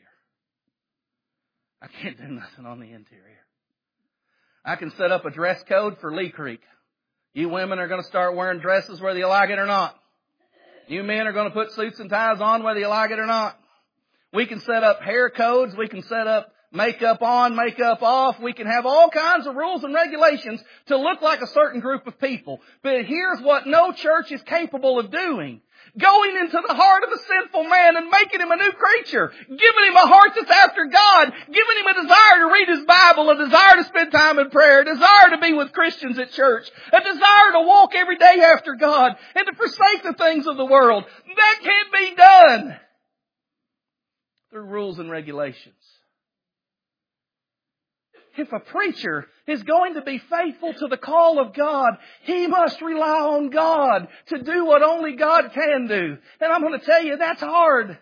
I can't do nothing on the interior. I can set up a dress code for Lee Creek. You women are going to start wearing dresses whether you like it or not. You men are going to put suits and ties on whether you like it or not. We can set up hair codes. We can set up makeup on, makeup off. We can have all kinds of rules and regulations to look like a certain group of people. But here's what no church is capable of doing. Going into the heart of a sinful man and making him a new creature. Giving him a heart that's after God. Giving him a desire to read his Bible. A desire to spend time in prayer. A desire to be with Christians at church. A desire to walk every day after God. And to forsake the things of the world. That can't be done through rules and regulations. If a preacher is going to be faithful to the call of God, he must rely on God to do what only God can do. And I'm going to tell you, that's hard.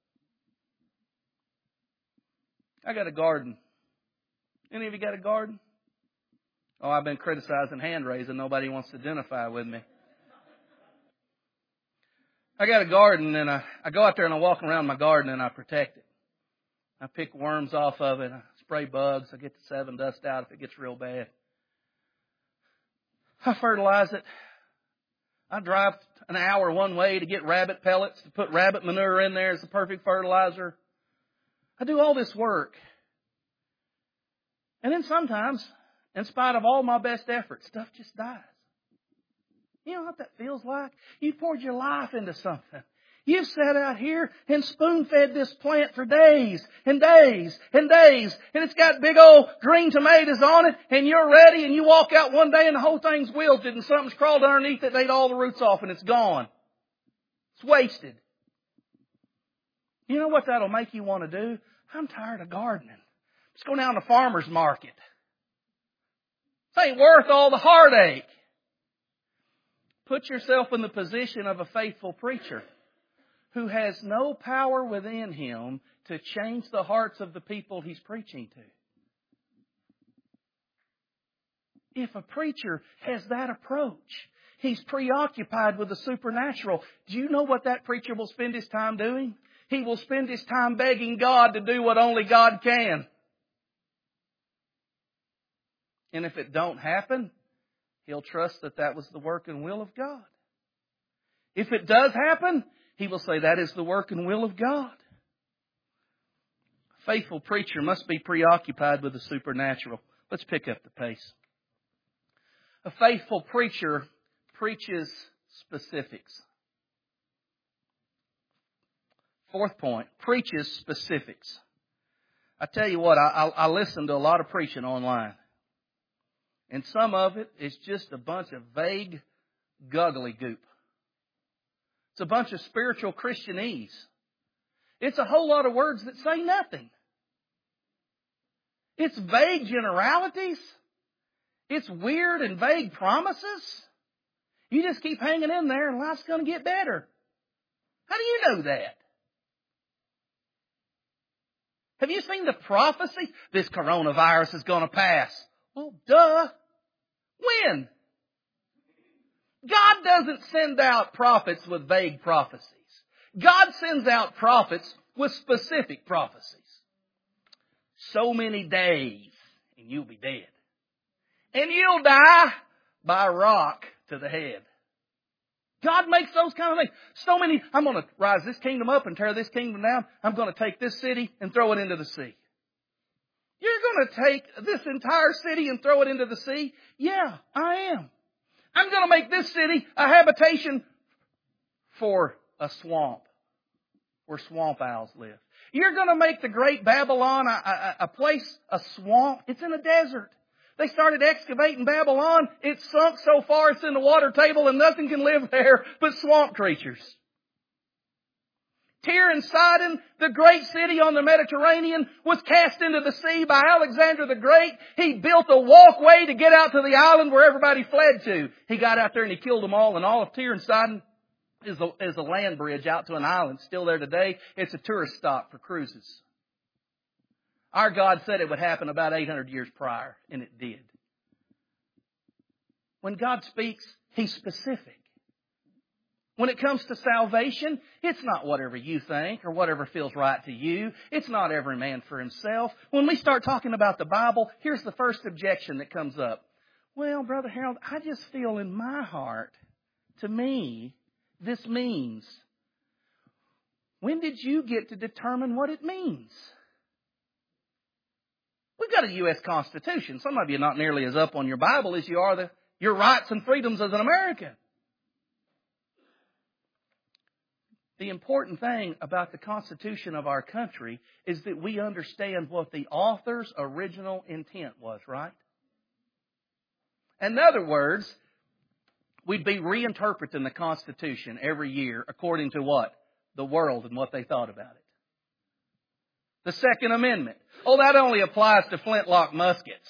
I got a garden. Any of you got a garden? Oh, I've been criticizing hand raising. Nobody wants to identify with me. I got a garden, and I go out there and I walk around my garden and I protect it. I pick worms off of it. I spray bugs. I get the sevin dust out if it gets real bad. I fertilize it. I drive an hour one way to get rabbit pellets, to put rabbit manure in there as the perfect fertilizer. I do all this work. And then sometimes, in spite of all my best efforts, stuff just dies. You know what that feels like? You poured your life into something. You've sat out here and spoon-fed this plant for days and days and days. And it's got big old green tomatoes on it. And you're ready and you walk out one day and the whole thing's wilted and something's crawled underneath it and ate all the roots off and it's gone. It's wasted. You know what that'll make you want to do? I'm tired of gardening. Let's go down to the farmer's market. This ain't worth all the heartache. Put yourself in the position of a faithful preacher who has no power within him to change the hearts of the people he's preaching to. If a preacher has that approach, he's preoccupied with the supernatural. Do you know what that preacher will spend his time doing? He will spend his time begging God to do what only God can. And if it don't happen, he'll trust that that was the work and will of God. If it does happen, he will say that is the work and will of God. A faithful preacher must be preoccupied with the supernatural. Let's pick up the pace. A faithful preacher preaches specifics. Fourth point, preaches specifics. I tell you what, I listen to a lot of preaching online. And some of it is just a bunch of vague, guggly goop. It's a bunch of spiritual Christianese. It's a whole lot of words that say nothing. It's vague generalities. It's weird and vague promises. You just keep hanging in there and life's going to get better. How do you know that? Have you seen the prophecy? This coronavirus is going to pass. Well, duh. When? God doesn't send out prophets with vague prophecies. God sends out prophets with specific prophecies. So many days and you'll be dead. And you'll die by a rock to the head. God makes those kind of things. So many, I'm going to rise this kingdom up and tear this kingdom down. I'm going to take this city and throw it into the sea. You're going to take this entire city and throw it into the sea? Yeah, I am. I'm going to make this city a habitation for a swamp where swamp owls live. You're going to make the great Babylon a place, a swamp. It's in a desert. They started excavating Babylon. It's sunk so far it's in the water table and nothing can live there but swamp creatures. Tyre and Sidon, the great city on the Mediterranean, was cast into the sea by Alexander the Great. He built a walkway to get out to the island where everybody fled to. He got out there and he killed them all, and all of Tyre and Sidon is a land bridge out to an island still there today. It's a tourist stop for cruises. Our God said it would happen about 800 years prior, and it did. When God speaks, He's specific. When it comes to salvation, it's not whatever you think or whatever feels right to you. It's not every man for himself. When we start talking about the Bible, here's the first objection that comes up. Well, Brother Harold, I just feel in my heart, to me, this means. When did you get to determine what it means? We've got a U.S. Constitution. Some of you are not nearly as up on your Bible as you are your rights and freedoms as an American. The important thing about the Constitution of our country is that we understand what the author's original intent was, right? In other words, we'd be reinterpreting the Constitution every year according to what? The world and what they thought about it. The Second Amendment. Oh, that only applies to flintlock muskets.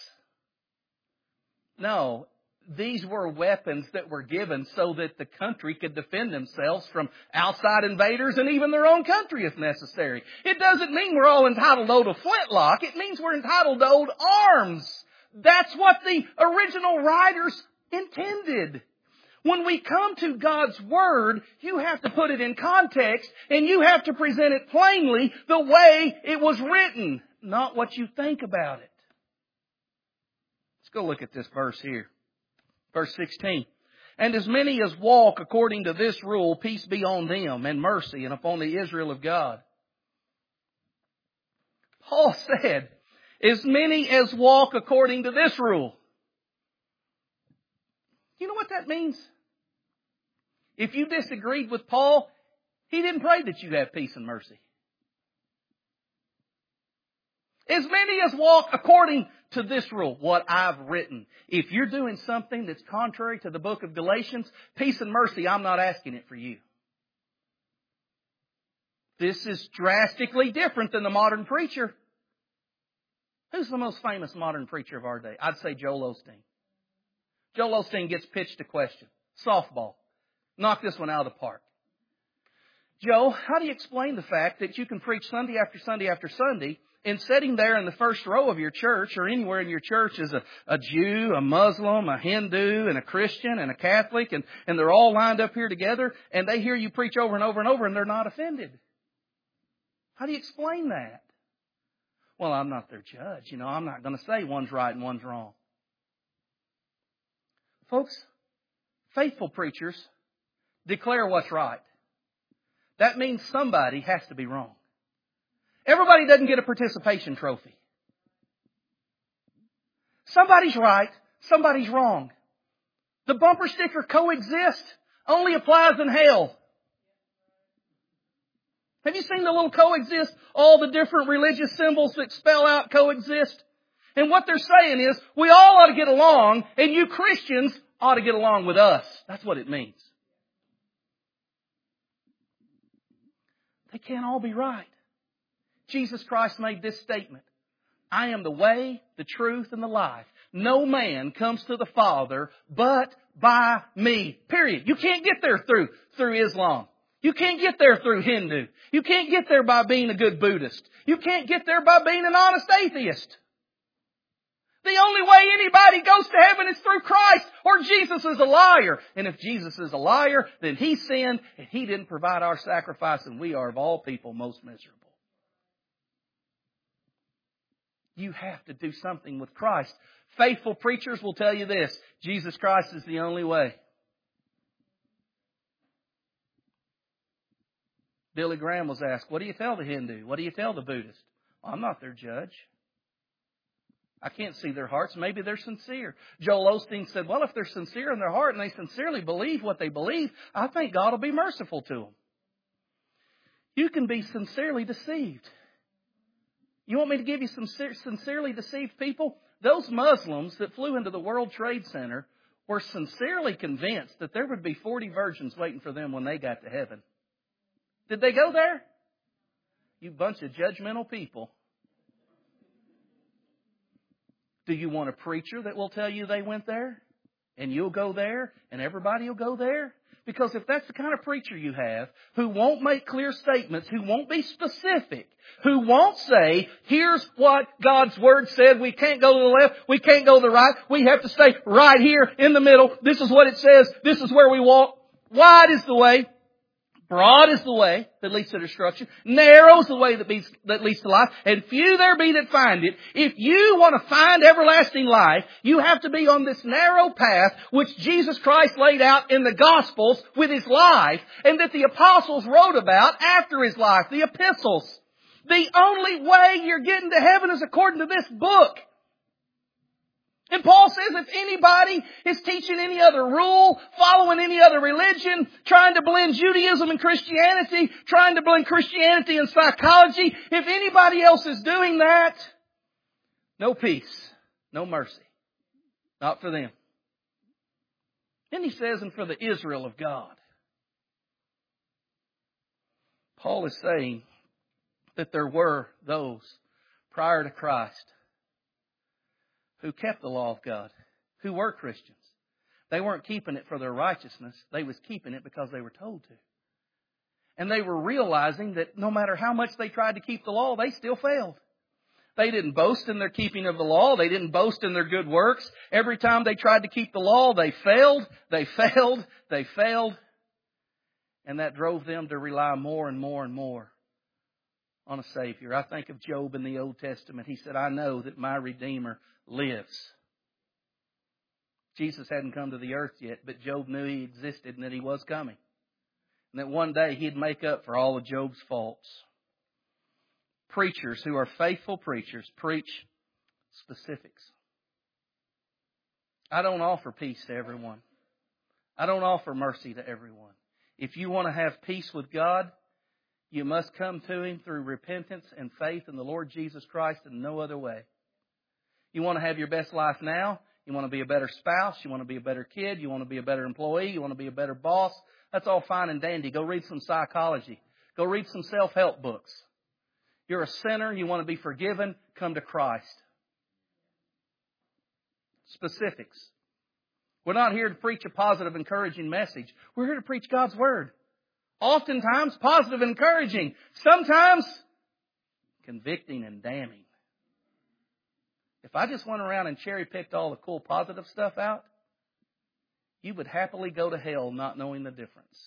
No. These were weapons that were given so that the country could defend themselves from outside invaders and even their own country if necessary. It doesn't mean we're all entitled to own a flintlock. It means we're entitled to own arms. That's what the original writers intended. When we come to God's Word, you have to put it in context and you have to present it plainly the way it was written, not what you think about it. Let's go look at this verse here. Verse 16. And as many as walk according to this rule, peace be on them and mercy and upon the Israel of God. Paul said, as many as walk according to this rule. You know what that means? If you disagreed with Paul, he didn't pray that you have peace and mercy. As many as walk according to this rule, what I've written. If you're doing something that's contrary to the book of Galatians, peace and mercy, I'm not asking it for you. This is drastically different than the modern preacher. Who's the most famous modern preacher of our day? I'd say Joel Osteen. Joel Osteen gets pitched a question. Softball. Knock this one out of the park. Joe, how do you explain the fact that you can preach Sunday after Sunday after Sunday, and sitting there in the first row of your church or anywhere in your church is a Jew, a Muslim, a Hindu, and a Christian, and a Catholic, and they're all lined up here together, and they hear you preach over and over and over, and they're not offended? How do you explain that? Well, I'm not their judge. I'm not going to say one's right and one's wrong. Folks, faithful preachers declare what's right. That means somebody has to be wrong. Everybody doesn't get a participation trophy. Somebody's right, somebody's wrong. The bumper sticker coexist only applies in hell. Have you seen the little coexist? All the different religious symbols that spell out coexist? And what they're saying is, we all ought to get along, and you Christians ought to get along with us. That's what it means. They can't all be right. Jesus Christ made this statement. I am the way, the truth, and the life. No man comes to the Father but by me. Period. You can't get there through Islam. You can't get there through Hindu. You can't get there by being a good Buddhist. You can't get there by being an honest atheist. The only way anybody goes to heaven is through Christ, or Jesus is a liar. And if Jesus is a liar, then He sinned and He didn't provide our sacrifice, and we are of all people most miserable. You have to do something with Christ. Faithful preachers will tell you this: Jesus Christ is the only way. Billy Graham was asked, what do you tell the Hindu? What do you tell the Buddhist? I'm not their judge. I can't see their hearts. Maybe they're sincere. Joel Osteen said, well, if they're sincere in their heart and they sincerely believe what they believe, I think God will be merciful to them. You can be sincerely deceived. You want me to give you some sincerely deceived people? Those Muslims that flew into the World Trade Center were sincerely convinced that there would be 40 virgins waiting for them when they got to heaven. Did they go there? You bunch of judgmental people. Do you want a preacher that will tell you they went there? And you'll go there? And everybody will go there? Because if that's the kind of preacher you have, who won't make clear statements, who won't be specific, who won't say, here's what God's Word said, we can't go to the left, we can't go to the right, we have to stay right here in the middle, this is what it says, this is where we walk. Wide is the way, broad is the way that leads to destruction, narrow is the way that leads to life, and few there be that find it. If you want to find everlasting life, you have to be on this narrow path which Jesus Christ laid out in the Gospels with His life, and that the apostles wrote about after His life, the epistles. The only way you're getting to heaven is according to this book. And Paul says if anybody is teaching any other rule, following any other religion, trying to blend Judaism and Christianity, trying to blend Christianity and psychology, if anybody else is doing that, no peace, no mercy. Not for them. Then he says, and for the Israel of God. Paul is saying that there were those prior to Christ who kept the law of God, who were Christians. They weren't keeping it for their righteousness. They was keeping it because they were told to. And they were realizing that no matter how much they tried to keep the law, they still failed. They didn't boast in their keeping of the law. They didn't boast in their good works. Every time they tried to keep the law, they failed, they failed, they failed. And that drove them to rely more and more and more on a Savior. I think of Job in the Old Testament. He said, I know that my Redeemer lives. Jesus hadn't come to the earth yet, but Job knew He existed and that He was coming. And that one day He'd make up for all of Job's faults. Preachers who are faithful preachers preach specifics. I don't offer peace to everyone. I don't offer mercy to everyone. If you want to have peace with God, you must come to Him through repentance and faith in the Lord Jesus Christ and no other way. You want to have your best life now? You want to be a better spouse? You want to be a better kid? You want to be a better employee? You want to be a better boss? That's all fine and dandy. Go read some psychology. Go read some self-help books. You're a sinner. You want to be forgiven? Come to Christ. Specifics. We're not here to preach a positive, encouraging message. We're here to preach God's Word. Oftentimes positive and encouraging. Sometimes convicting and damning. If I just went around and cherry-picked all the cool positive stuff out, you would happily go to hell not knowing the difference.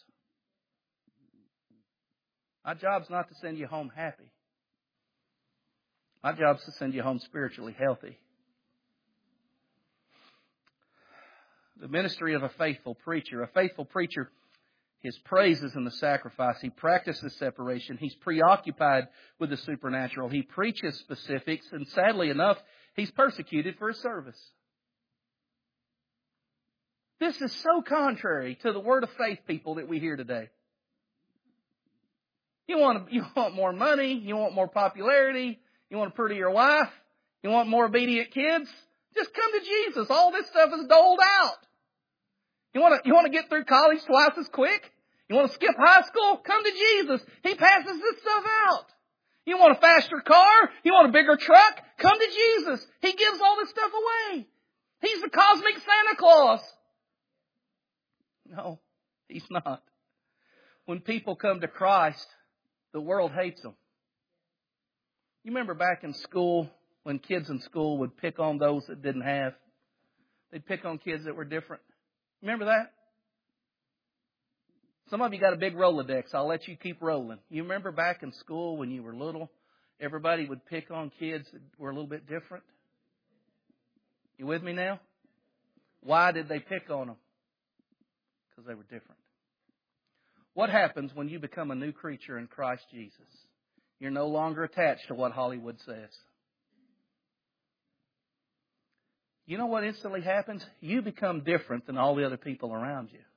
My job's not to send you home happy. My job's to send you home spiritually healthy. The ministry of a faithful preacher. A faithful preacher, his praise is in the sacrifice. He practices separation. He's preoccupied with the supernatural. He preaches specifics, and sadly enough, he's persecuted for his service. This is so contrary to the word of faith people that we hear today. You want more money? You want more popularity? You want a prettier wife? You want more obedient kids? Just come to Jesus. All this stuff is doled out. You want to get through college twice as quick? You want to skip high school? Come to Jesus. He passes this stuff out. You want a faster car? You want a bigger truck? Come to Jesus. He gives all this stuff away. He's the cosmic Santa Claus. No, He's not. When people come to Christ, the world hates them. You remember back in school when kids in school would pick on those that didn't have? They'd pick on kids that were different. Remember that? Some of you got a big Rolodex. I'll let you keep rolling. You remember back in school when you were little, everybody would pick on kids that were a little bit different? You with me now? Why did they pick on them? Because they were different. What happens when you become a new creature in Christ Jesus? You're no longer attached to what Hollywood says. You know what instantly happens? You become different than all the other people around you.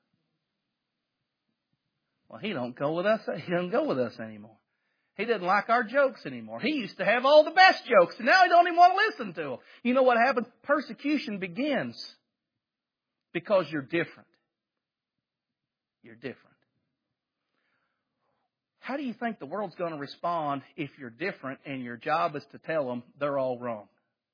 Well, he don't go with us. He doesn't go with us anymore. He doesn't like our jokes anymore. He used to have all the best jokes, and now he don't even want to listen to them. You know what happens? Persecution begins because you're different. You're different. how do you think the world's going to respond if you're different and your job is to tell them they're all wrong?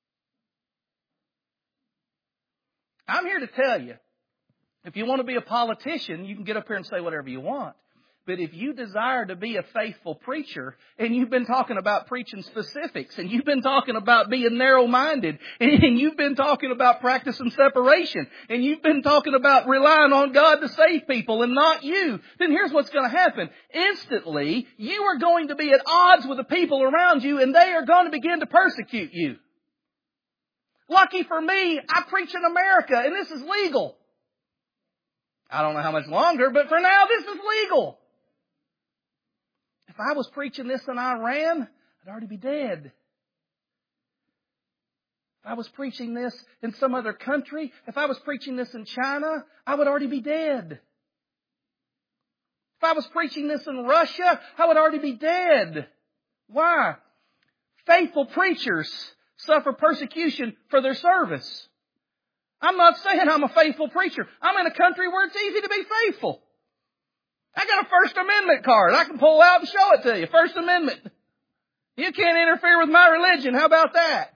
I'm here to tell you, if you want to be a politician, you can get up here and say whatever you want. But if you desire to be a faithful preacher, and you've been talking about preaching specifics, and you've been talking about being narrow-minded, and you've been talking about practicing separation, and you've been talking about relying on God to save people and not you, then here's what's going to happen. Instantly, you are going to be at odds with the people around you, and they are going to begin to persecute you. Lucky for me, I preach in America, and this is legal. I don't know how much longer, but for now, this is legal. If I was preaching this in Iran, I'd already be dead. If I was preaching this in some other country, if I was preaching this in China, I would already be dead. If I was preaching this in Russia, I would already be dead. Why? Faithful preachers suffer persecution for their service. I'm not saying I'm a faithful preacher. I'm in a country where it's easy to be faithful. I got a First Amendment card. I can pull out and show it to you. First Amendment. You can't interfere with my religion. How about that?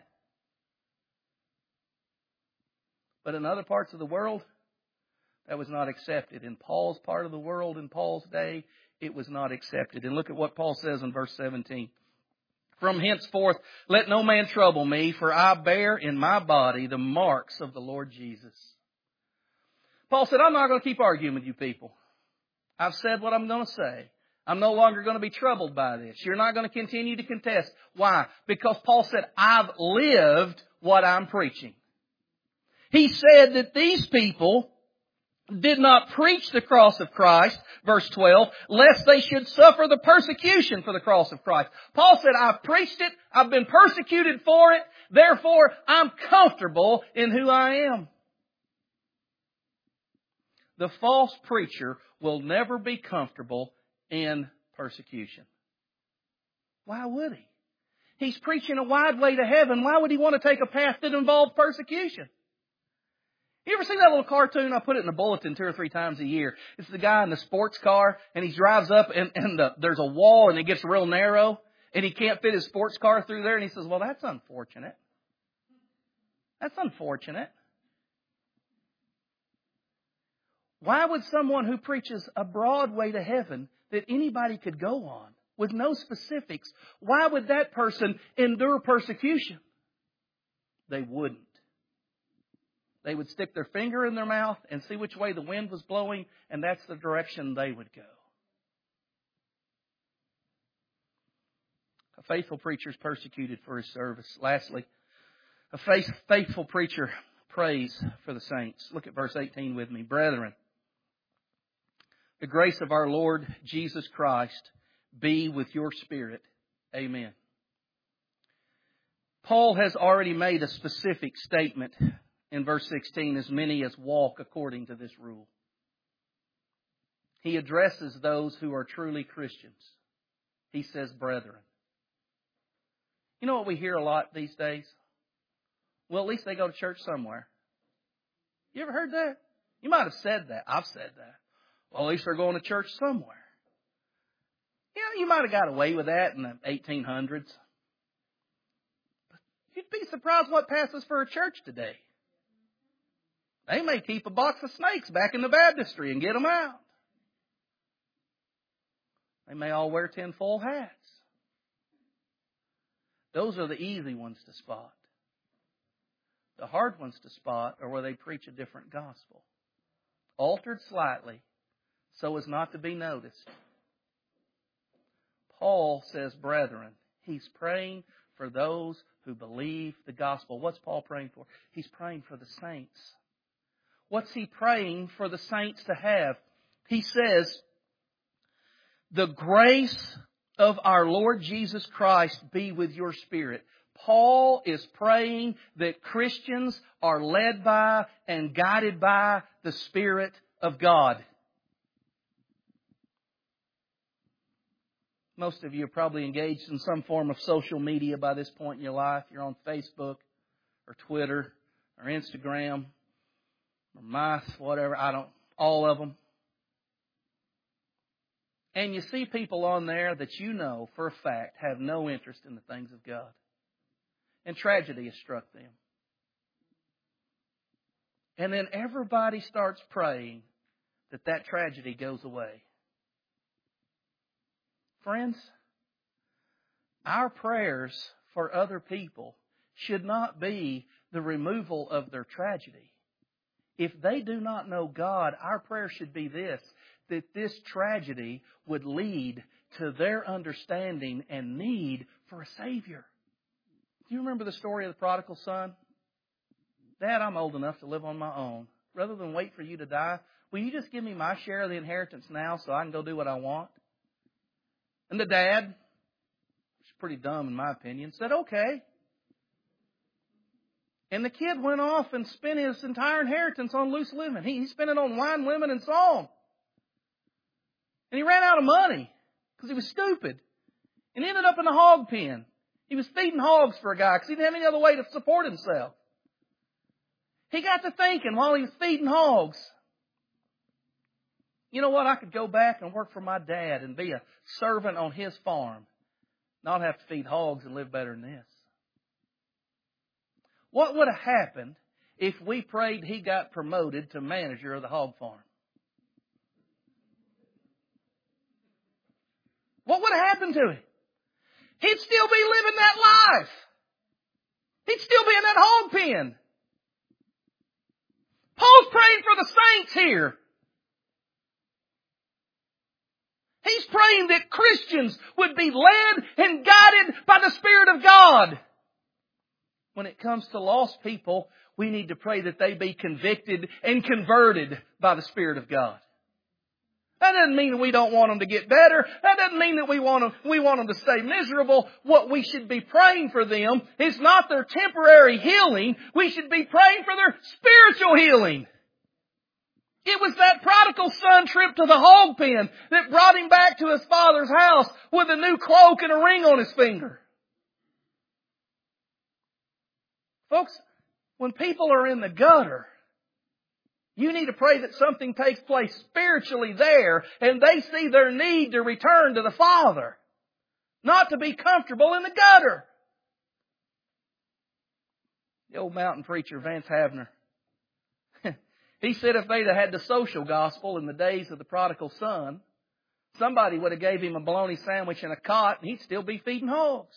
But in other parts of the world, that was not accepted. In Paul's part of the world, in Paul's day, it was not accepted. And look at what Paul says in verse 17. From henceforth, let no man trouble me, for I bear in my body the marks of the Lord Jesus. Paul said, I'm not going to keep arguing with you people. I've said what I'm going to say. I'm no longer going to be troubled by this. You're not going to continue to contest. Why? Because Paul said, I've lived what I'm preaching. He said that these people did not preach the cross of Christ, verse 12, lest they should suffer the persecution for the cross of Christ. Paul said, I've preached it, I've been persecuted for it, therefore I'm comfortable in who I am. The false preacher will never be comfortable in persecution. Why would he? He's preaching a wide way to heaven. Why would he want to take a path that involves persecution? You ever seen that little cartoon? I put it in the bulletin 2 or 3 times a year. It's the guy in the sports car, and he drives up, and there's a wall, and it gets real narrow, and he can't fit his sports car through there, and he says, well, that's unfortunate. That's unfortunate. Why would someone who preaches a broad way to heaven that anybody could go on with no specifics, why would that person endure persecution? They wouldn't. They would stick their finger in their mouth and see which way the wind was blowing, and that's the direction they would go. A faithful preacher is persecuted for his service. Lastly, a faithful preacher prays for the saints. Look at verse 18 with me. Brethren, the grace of our Lord Jesus Christ be with your spirit. Amen. Paul has already made a specific statement in verse 16, as many as walk according to this rule. He addresses those who are truly Christians. He says, brethren. You know what we hear a lot these days? Well, at least they go to church somewhere. You ever heard that? You might have said that. I've said that. Well, at least they're going to church somewhere. Yeah, you might have got away with that in the 1800s. But you'd be surprised what passes for a church today. They may keep a box of snakes back in the baptistry and get them out. They may all wear tinfoil hats. Those are the easy ones to spot. The hard ones to spot are where they preach a different gospel, altered slightly so as not to be noticed. Paul says, brethren, he's praying for those who believe the gospel. What's Paul praying for? He's praying for the saints. What's he praying for the saints to have? He says, the grace of our Lord Jesus Christ be with your spirit. Paul is praying that Christians are led by and guided by the Spirit of God. Most of you are probably engaged in some form of social media by this point in your life. You're on Facebook or Twitter or Instagram or Mice, whatever. All of them. And you see people on there that you know for a fact have no interest in the things of God. And tragedy has struck them. And then everybody starts praying that that tragedy goes away. Friends, our prayers for other people should not be the removal of their tragedy. If they do not know God, our prayer should be this, that this tragedy would lead to their understanding and need for a Savior. Do you remember the story of the prodigal son? Dad, I'm old enough to live on my own. Rather than wait for you to die, will you just give me my share of the inheritance now so I can go do what I want? And the dad, which is pretty dumb in my opinion, said, okay. And the kid went off and spent his entire inheritance on loose living. He spent it on wine, women, and song. And he ran out of money because he was stupid. And ended up in a hog pen. He was feeding hogs for a guy because he didn't have any other way to support himself. He got to thinking while he was feeding hogs, you know what, I could go back and work for my dad and be a servant on his farm. Not have to feed hogs and live better than this. What would have happened if we prayed he got promoted to manager of the hog farm? What would have happened to him? He'd still be living that life. He'd still be in that hog pen. Paul's praying for the saints here. He's praying that Christians would be led and guided by the Spirit of God. When it comes to lost people, we need to pray that they be convicted and converted by the Spirit of God. That doesn't mean that we don't want them to get better. That doesn't mean that we want them to stay miserable. What we should be praying for them is not their temporary healing. We should be praying for their spiritual healing. It was that prodigal son trip to the hog pen that brought him back to his father's house with a new cloak and a ring on his finger. Folks, when people are in the gutter, you need to pray that something takes place spiritually there and they see their need to return to the Father. Not to be comfortable in the gutter. The old mountain preacher, Vance Havner, he said if they'd have had the social gospel in the days of the prodigal son, somebody would have gave him a bologna sandwich and a cot and he'd still be feeding hogs.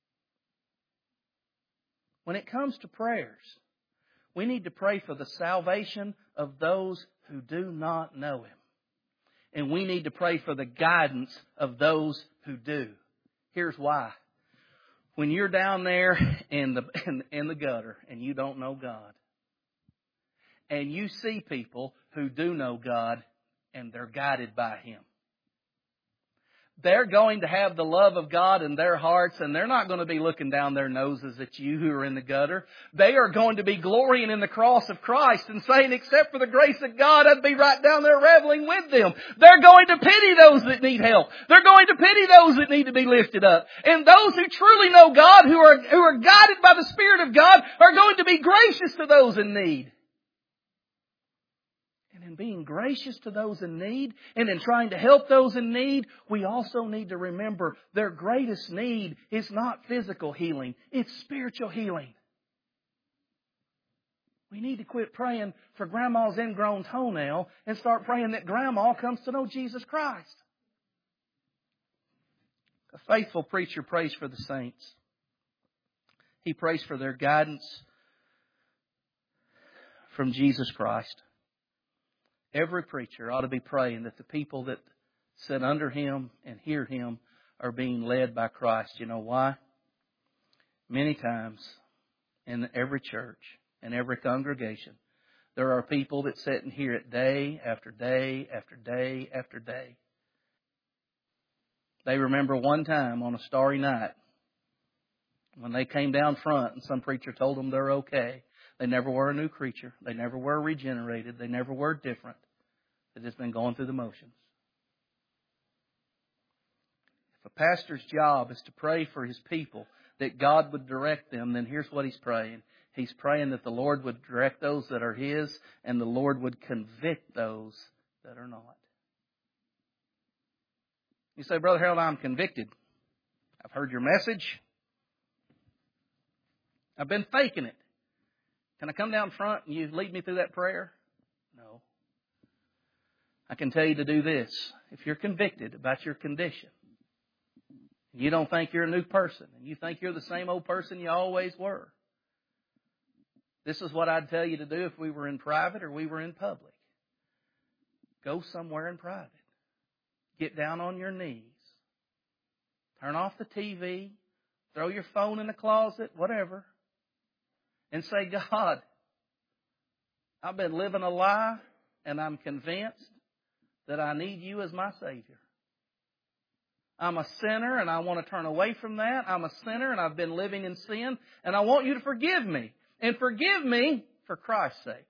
When it comes to prayers, we need to pray for the salvation of those who do not know Him. And we need to pray for the guidance of those who do. Here's why. When you're down there in the gutter and you don't know God, and you see people who do know God and they're guided by Him, they're going to have the love of God in their hearts, and they're not going to be looking down their noses at you who are in the gutter. They are going to be glorying in the cross of Christ and saying, except for the grace of God, I'd be right down there reveling with them. They're going to pity those that need help. They're going to pity those that need to be lifted up. And those who truly know God, who are guided by the Spirit of God, are going to be gracious to those in need. And in being gracious to those in need and in trying to help those in need, we also need to remember their greatest need is not physical healing. It's spiritual healing. We need to quit praying for Grandma's ingrown toenail and start praying that Grandma comes to know Jesus Christ. A faithful preacher prays for the saints. He prays for their guidance from Jesus Christ. Every preacher ought to be praying that the people that sit under him and hear him are being led by Christ. You know why? Many times in every church and every congregation, there are people that sit and hear it day after day after day after day. They remember one time on a starry night when they came down front and some preacher told them they're okay. They never were a new creature. They never were regenerated. They never were different. They've just been going through the motions. If a pastor's job is to pray for his people that God would direct them, then here's what he's praying. He's praying that the Lord would direct those that are His and the Lord would convict those that are not. You say, Brother Harold, I'm convicted. I've heard your message. I've been faking it. Can I come down front and you lead me through that prayer? No. I can tell you to do this. If you're convicted about your condition, you don't think you're a new person, and you think you're the same old person you always were, this is what I'd tell you to do if we were in private or we were in public. Go somewhere in private. Get down on your knees. Turn off the TV. Throw your phone in the closet, whatever. And say, God, I've been living a lie, and I'm convinced that I need you as my Savior. I'm a sinner, and I want to turn away from that. I'm a sinner, and I've been living in sin, and I want you to forgive me. And forgive me for Christ's sake.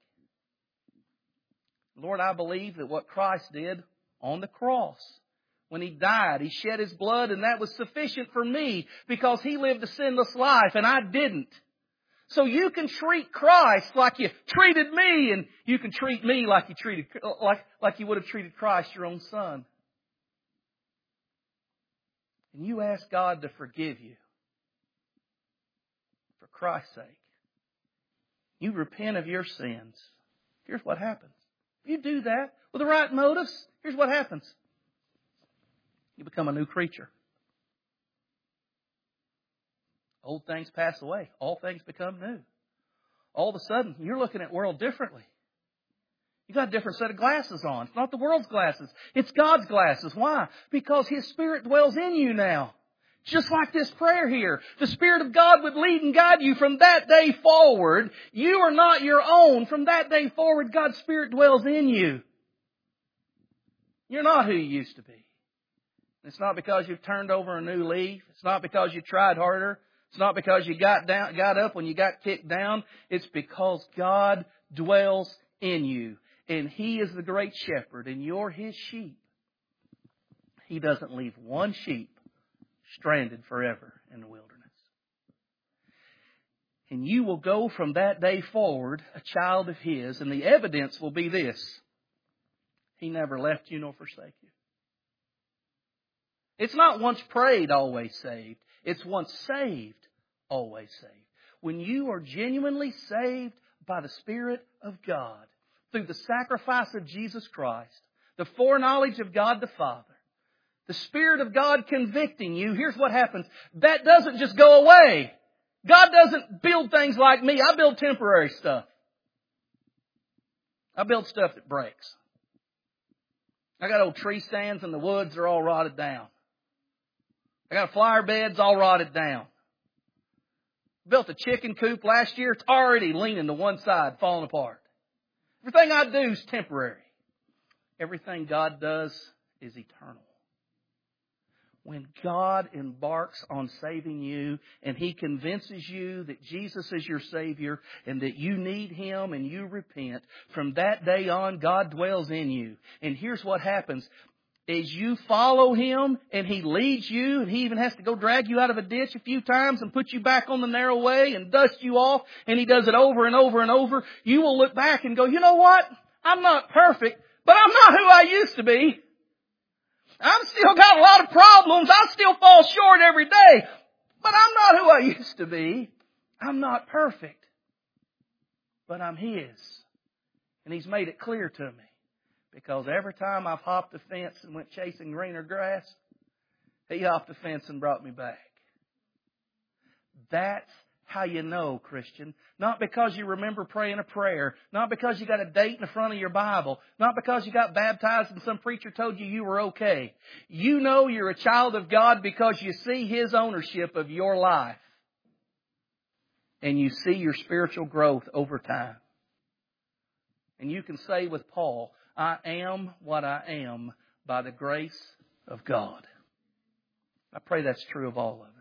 Lord, I believe that what Christ did on the cross, when He died, He shed His blood, and that was sufficient for me because He lived a sinless life, and I didn't. So you can treat Christ like you treated me, and you can treat me like you would have treated Christ, your own Son. And you ask God to forgive you for Christ's sake. You repent of your sins. Here's what happens. If you do that with the right motives, here's what happens. You become a new creature. Old things pass away. All things become new. All of a sudden, you're looking at the world differently. You got a different set of glasses on. It's not the world's glasses. It's God's glasses. Why? Because His Spirit dwells in you now. Just like this prayer here. The Spirit of God would lead and guide you from that day forward. You are not your own. From that day forward, God's Spirit dwells in you. You're not who you used to be. It's not because you've turned over a new leaf. It's not because you tried harder. It's not because you got up when you got kicked down. It's because God dwells in you. And He is the great shepherd, and you're His sheep. He doesn't leave one sheep stranded forever in the wilderness. And you will go from that day forward a child of His, and the evidence will be this. He never left you nor forsake you. It's not once prayed, always saved. It's once saved, always saved. When you are genuinely saved by the Spirit of God, through the sacrifice of Jesus Christ, the foreknowledge of God the Father, the Spirit of God convicting you, here's what happens. That doesn't just go away. God doesn't build things like me. I build temporary stuff. I build stuff that breaks. I got old tree stands in the woods. They're all rotted down. I got flower beds all rotted down. Built a chicken coop last year. It's already leaning to one side, falling apart. Everything I do is temporary. Everything God does is eternal. When God embarks on saving you and He convinces you that Jesus is your Savior and that you need Him and you repent, from that day on, God dwells in you. And here's what happens. As you follow Him and He leads you, and He even has to go drag you out of a ditch a few times and put you back on the narrow way and dust you off, and He does it over and over and over, you will look back and go, you know what? I'm not perfect, but I'm not who I used to be. I've still got a lot of problems. I still fall short every day, but I'm not who I used to be. I'm not perfect, but I'm His. And He's made it clear to me. Because every time I've hopped a fence and went chasing greener grass, He hopped a fence and brought me back. That's how you know, Christian. Not because you remember praying a prayer. Not because you got a date in the front of your Bible. Not because you got baptized and some preacher told you were okay. You know you're a child of God because you see His ownership of your life. And you see your spiritual growth over time. And you can say with Paul, I am what I am by the grace of God. I pray that's true of all of us.